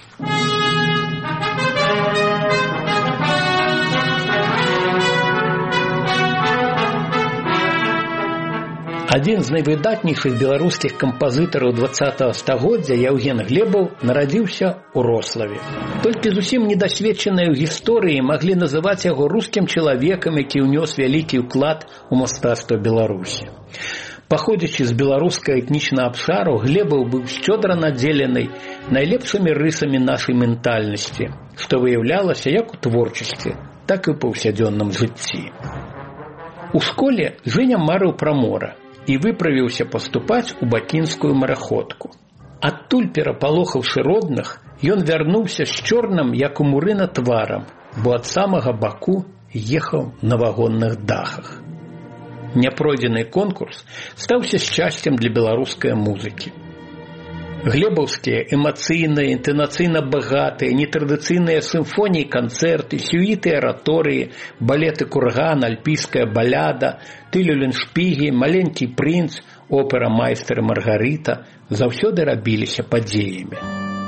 Адзін з найвыдатнейшых беларускіх кампазітараў дваццатага стагоддзя Яўген Глебаў нарадзіўся ў Рославе. Толькі зусім недасведчаныя ў гісторыі маглі называць яго рускім чалавекам, які ўнёс вялікі ўклад у мастацтва Беларусі. Паходзячы з беларускага этнічнага абшару, Глебаў быў шчодра надзелены найлепшымі рысамі нашай ментальнасці, што выяўлялася як у творчасці, так і ў паўсядзённым жыцці. У школе Жэня марыў пра мора і выправіўся паступаць у бакінскую мараходку. Адтуль, перапалохаўшы родных, ён вярнуўся з чорным, як у мурына, тварам, бо ад самага Баку ехаў на вагонных дахах. Няпройдзены конкурс стаўся шчасцем для беларускай музыкі. Глебаўскія эмацыйныя, інтанацыйна багатыя, нетрадыцыйныя сімфоніі, канцэрты, сюіты, араторыі, балеты «Курган», «Альпійская баляда», «Тылюленшпігі», «Маленькі прынц», опера «Майстар і Маргарыта» заўсёды рабіліся падзеямі.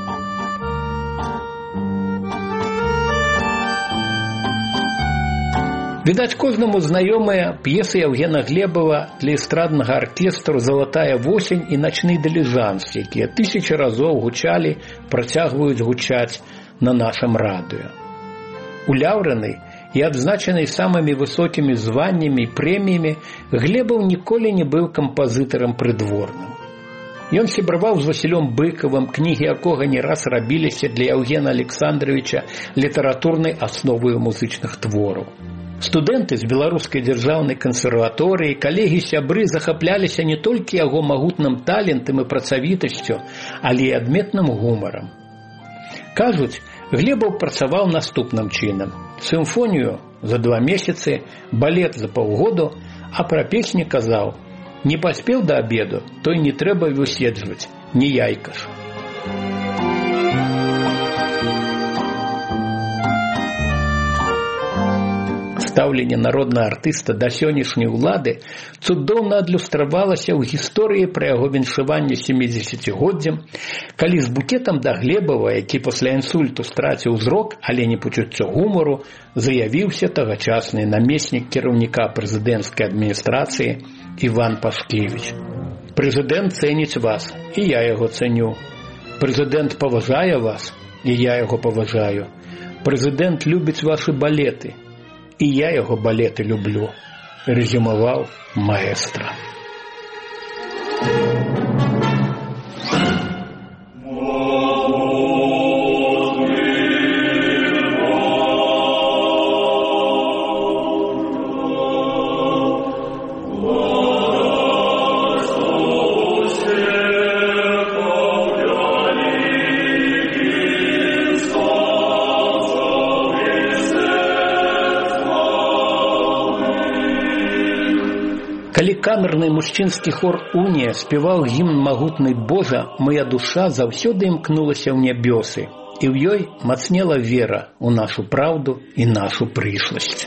Відаць, кожнаму знаёмыя п'есы Яўгена Глебава для эстраднага аркестру «Залатая восень» і «Начны дыліжанс», якія тысячы разоў гучалі, працягваюць гучаць на нашым радыё. Уляўраны і адзначаны самымі высокімі званнямі і прэміямі, Глебаў ніколі не быў кампазітарам прыдворным. Ён сябраваў з Васілём Быкавым, кнігі якога не раз рабіліся для Яўгена Александровича літаратурнай асноваю музычных твораў. Студэнты з беларускай дзяржаўнай кансерваторыі, калегі-сябры захапляліся не толькі яго магутным талентам і працавітасцю, але і адметным гумарам. Кажуць, Глебаў працаваў наступным чынам. Сімфонію за два месяцы, балет за паўгоду, а пра песні казаў: «Не паспеў да абеду, то і не трэба выседжваць, не яйка ж». Стаўленне народнага артыста да сённяшняй улады цудоўна адлюстравалася ў гісторыі пра яго віншаванне сямідзесяцігоддзям, калі з букетам да Глебава, які пасля інсульту страціў зрок, але не пачуццё гумару, заявіўся тагачасны намеснік кіраўніка прэзідэнцкай адміністрацыі Іван Пашкевіч. «Прэзідэнт цэніць вас, і я яго цэню. Прэзідэнт паважае вас, і я яго паважаю. Прэзідэнт любіць вашы балеты, і я яго балеты люблю», – рэзюмаваў маэстра. Калі камерны мужчынскі хор «Унія» спеваў гімн магутны Божа, моя душа заўсёды імкнулася ў нябёсы, і ў ёй мацнела вера ў нашу праўду і нашу прышласць.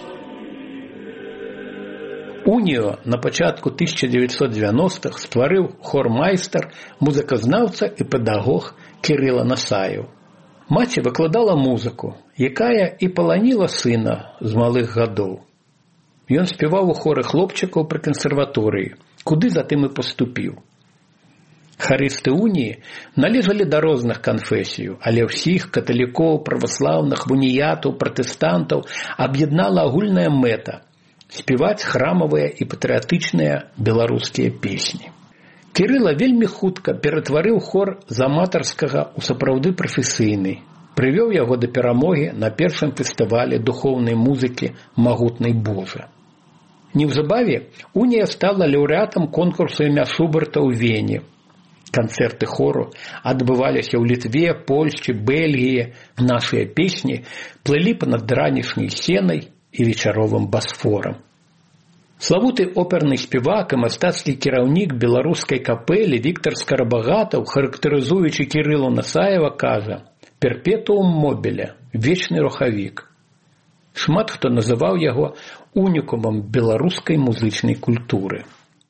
«Унію» на пачатку тысяча девятьсот девяностых стварыў хормайстар, музыказнаўца і педагог Кірыла Насаеў. Маці выкладала музыку, якая і паланіла сына з малых гадоў. Ён спеваў у хоры хлопчыкаў пры кансерваторыі, куды затым і паступіў. Харысты «Уніі» належалі да розных канфесій, але ўсіх каталікоў, праваслаўных, уніятаў, пратэстантаў аб'яднала агульная мэта – спеваць храмавыя і патрыятычныя беларускія песні. Кірыла вельмі хутка ператварыў хор з аматарскага ў сапраўды прафесійны, прывёў яго да перамогі на першым фестывалі духоўнай музыкі «Магутны Божа». Неўзабаве «Унія» стала лаўрэатам конкурсу імя Шуберта ў Вене. Канцэрты хору адбываліся ў Літве, Польшчы, Бельгіі. Нашыя песні плылі па-над ранішняй сенай і вечаровым Басфорам. Славуты оперны спевак і мастацкі кіраўнік беларускай капэлі Віктар Скарабагатаў, характарызуючы Кірылу Насаева, кажа: «Перпетуум мобіле, вечны рухавік». Шмат хто называў яго унікумам беларускай музычнай культуры.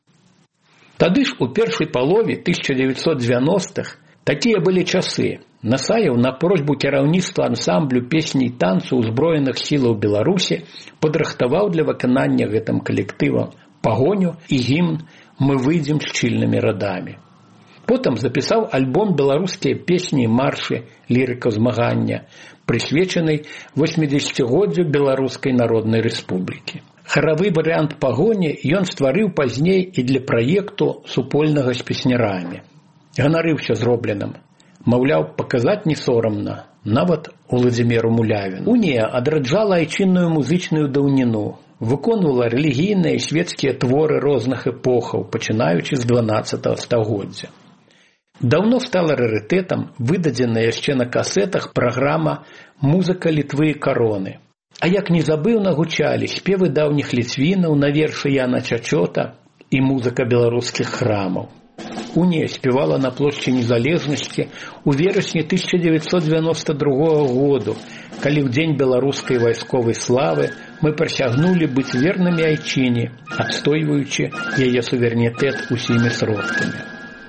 Тады ж у першай палове тысяча девятьсот девяностых такія былі часы. Насаеў на просьбу кіраўніцтва ансамблю песні і танцу ўзброеных сілаў Беларусі падрыхтаваў для выканання гэтым калектывам пагоню і гімн «Мы выйдзем шчыльнымі радамі». Потым запісаў альбом «Беларускія песні і маршы. Лірыка змагання», прысвечанай восьмідзесяцігоддзю Беларускай Народнай Рэспублікі. Харавы варыянт пагоні ён стварыў пазней і для праекту супольнага з песнярамі. Ганарыўся зробленым. Маўляў, паказаць не сорамна, нават Уладзіміру Мулявіну. «Унія» адраджала айчынную музычную даўніну, выконвала рэлігійныя і свецкія творы розных эпохаў, пачынаючы з дванаццатага стагоддзя. Даўно стала рарытэтам выдадзеная яшчэ на касетах праграма «Музыка Літвы і кароны». А як незабыўна гучалі спевы даўніх ліцвінаў на вершы Яна Чачота і музыка беларускіх храмаў. «Унія» спевала на плошчы Незалежнасці ў верасні тысяча девятьсот девяносто другого году, калі ў дзень беларускай вайсковай славы мы прысягнулі быць вернымі айчыне, адстойваючы яе суверэнітэт усімі сродкамі.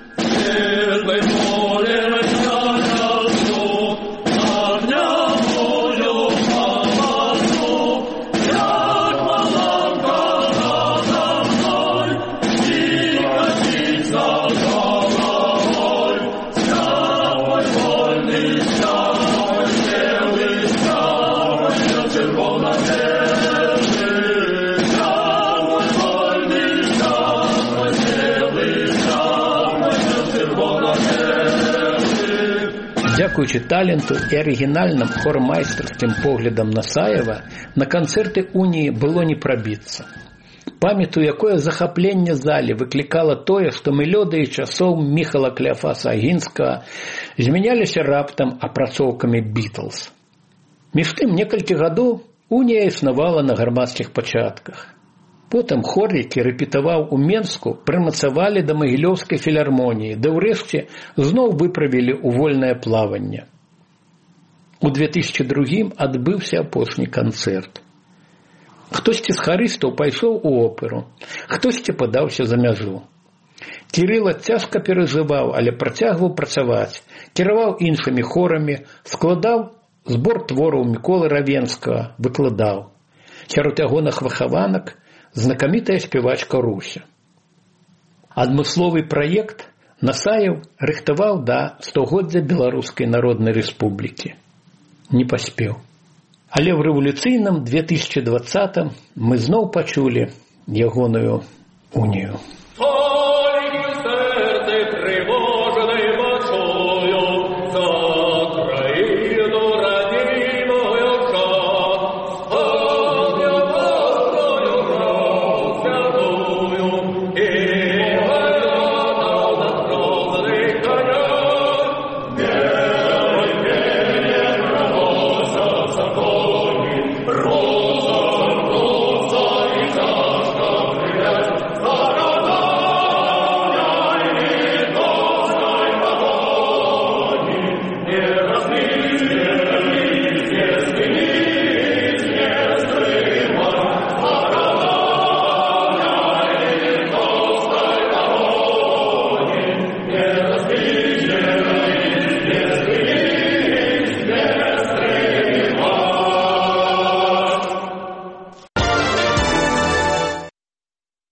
Дзякуючы таленту і арыгінальным хормайстарскім поглядам Насаева на канцэрты «Уніі» было не прабіцца. Памятаю, якое захапленне залі выклікала тое, што мелодыі часоў Міхала Кляфаса Агінскага змяняліся раптам апрацоўкамі «Бітлз». Між тым, некалькі гадоў «Унія» існавала на грамадскіх пачатках. Потым хор, які рэпетаваў у Менску, прымацавалі да Магілёўскай філармоніі, ды ўрэшце зноў выправілі ў вольнае плаванне. У две тысячи другім адбыўся апошні канцэрт. Хтосьці з харыстаў пайшоў у оперу, хтосьці падаўся за мяжу. Кірыла цяжка перажываў, але працягваў працаваць, кіраваў іншымі хорамі, складаў збор твораў Міколы Равенскага, выкладаў. Сярод ягоных выхаванак знакамітая спявачка Руся. Адмысловы праект Насаеў рыхтаваў да стагоддзя Беларускай Народнай Рэспублікі. Не паспеў. Але ў рэвалюцыйным две тысячи двадцатым мы зноў пачулі ягоную «Унію».